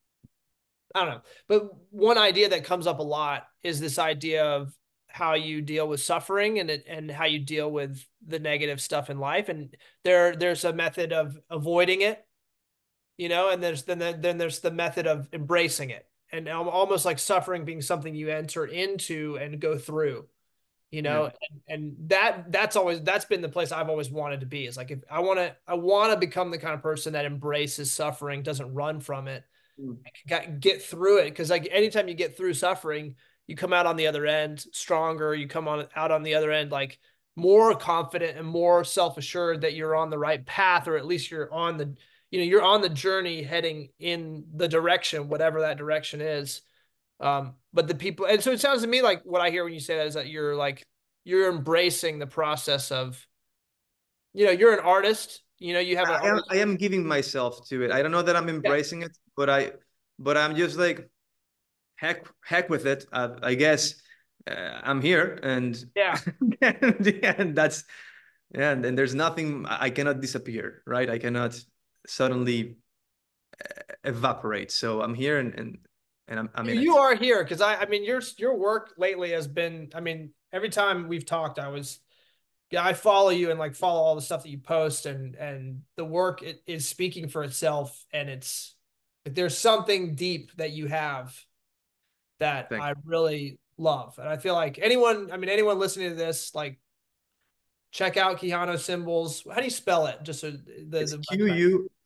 I don't know. But one idea that comes up a lot is this idea of how you deal with suffering and how you deal with the negative stuff in life. And there's a method of avoiding it, you know, and then there's the method of embracing it. And almost like suffering being something you enter into and go through, you Yeah. know, and that's been the place I've always wanted to be. Is like if I want to become the kind of person that embraces suffering, doesn't run from it, Mm. get through it, because like anytime you get through suffering you come out on the other end stronger, you come on out on the other end like more confident and more self-assured that you're on the right path, or at least you're on the, you know, you're on the journey heading in the direction, whatever that direction is. But the people, and so it sounds to me like what I hear when you say that is that you're like you're embracing the process of, you know, you're an artist, you know, you have an I artist. am giving myself to it. I don't know that I'm Yeah, embracing it, but I'm just like, heck with it. I guess I'm here, and yeah. and that's yeah. And there's nothing. I cannot disappear, right? I cannot suddenly evaporate. So I'm here, and I'm in You it. are here because I mean your work lately has been, I mean every time we've talked I was, yeah, I follow you and like follow all the stuff that you post, and the work it is speaking for itself, and it's like there's something deep that you have that Thank I really love, and I feel like anyone, I mean anyone listening to this, like check out Quijano Symbols. How do you spell it? Just so It's the website.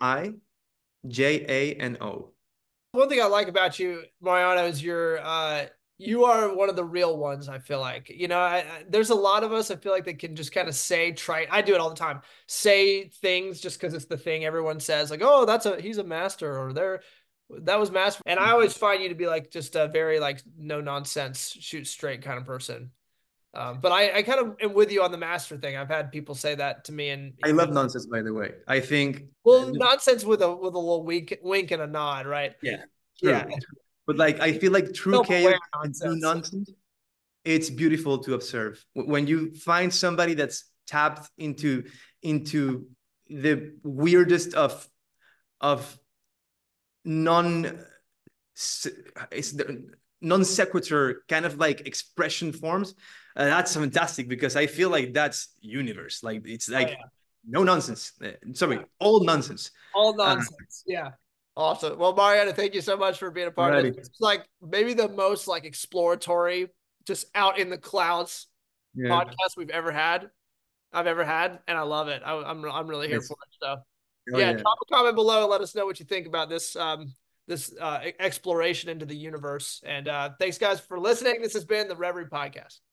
QUIJANO. One thing I like about you, Mariano, is you are one of the real ones. I feel like, you know, there's a lot of us. I feel like they can just kind of say trite. I do it all the time. Say things just because it's the thing everyone says. Like, oh, he's a master, or that was master. And I always find you to be like just a very like no nonsense, shoot straight kind of person. But I kind of am with you on the master thing. I've had people say that to me, and I you know, love nonsense, by the way. I think, well, nonsense with a little wink and a nod, right? yeah, Yeah, true. But like, I feel like true chaos self-aware and true nonsense. nonsense, it's beautiful to observe. When you find somebody that's tapped into the weirdest of non it's the non sequitur kind of like expression forms. That's fantastic because I feel like that's universe. Like it's Oh like yeah. no nonsense. Yeah. Sorry, all nonsense. All Uh, nonsense. Yeah. Awesome. Well, Mariana, thank you so much for being a part of this. Alrighty. It's like maybe the most like exploratory, just out in the clouds Yeah. podcast I've ever had, and I love it. I'm really here Nice. for it. So Oh yeah, yeah. drop a comment below and let us know what you think about this exploration into the universe. And thanks guys for listening. This has been the Reverie Podcast.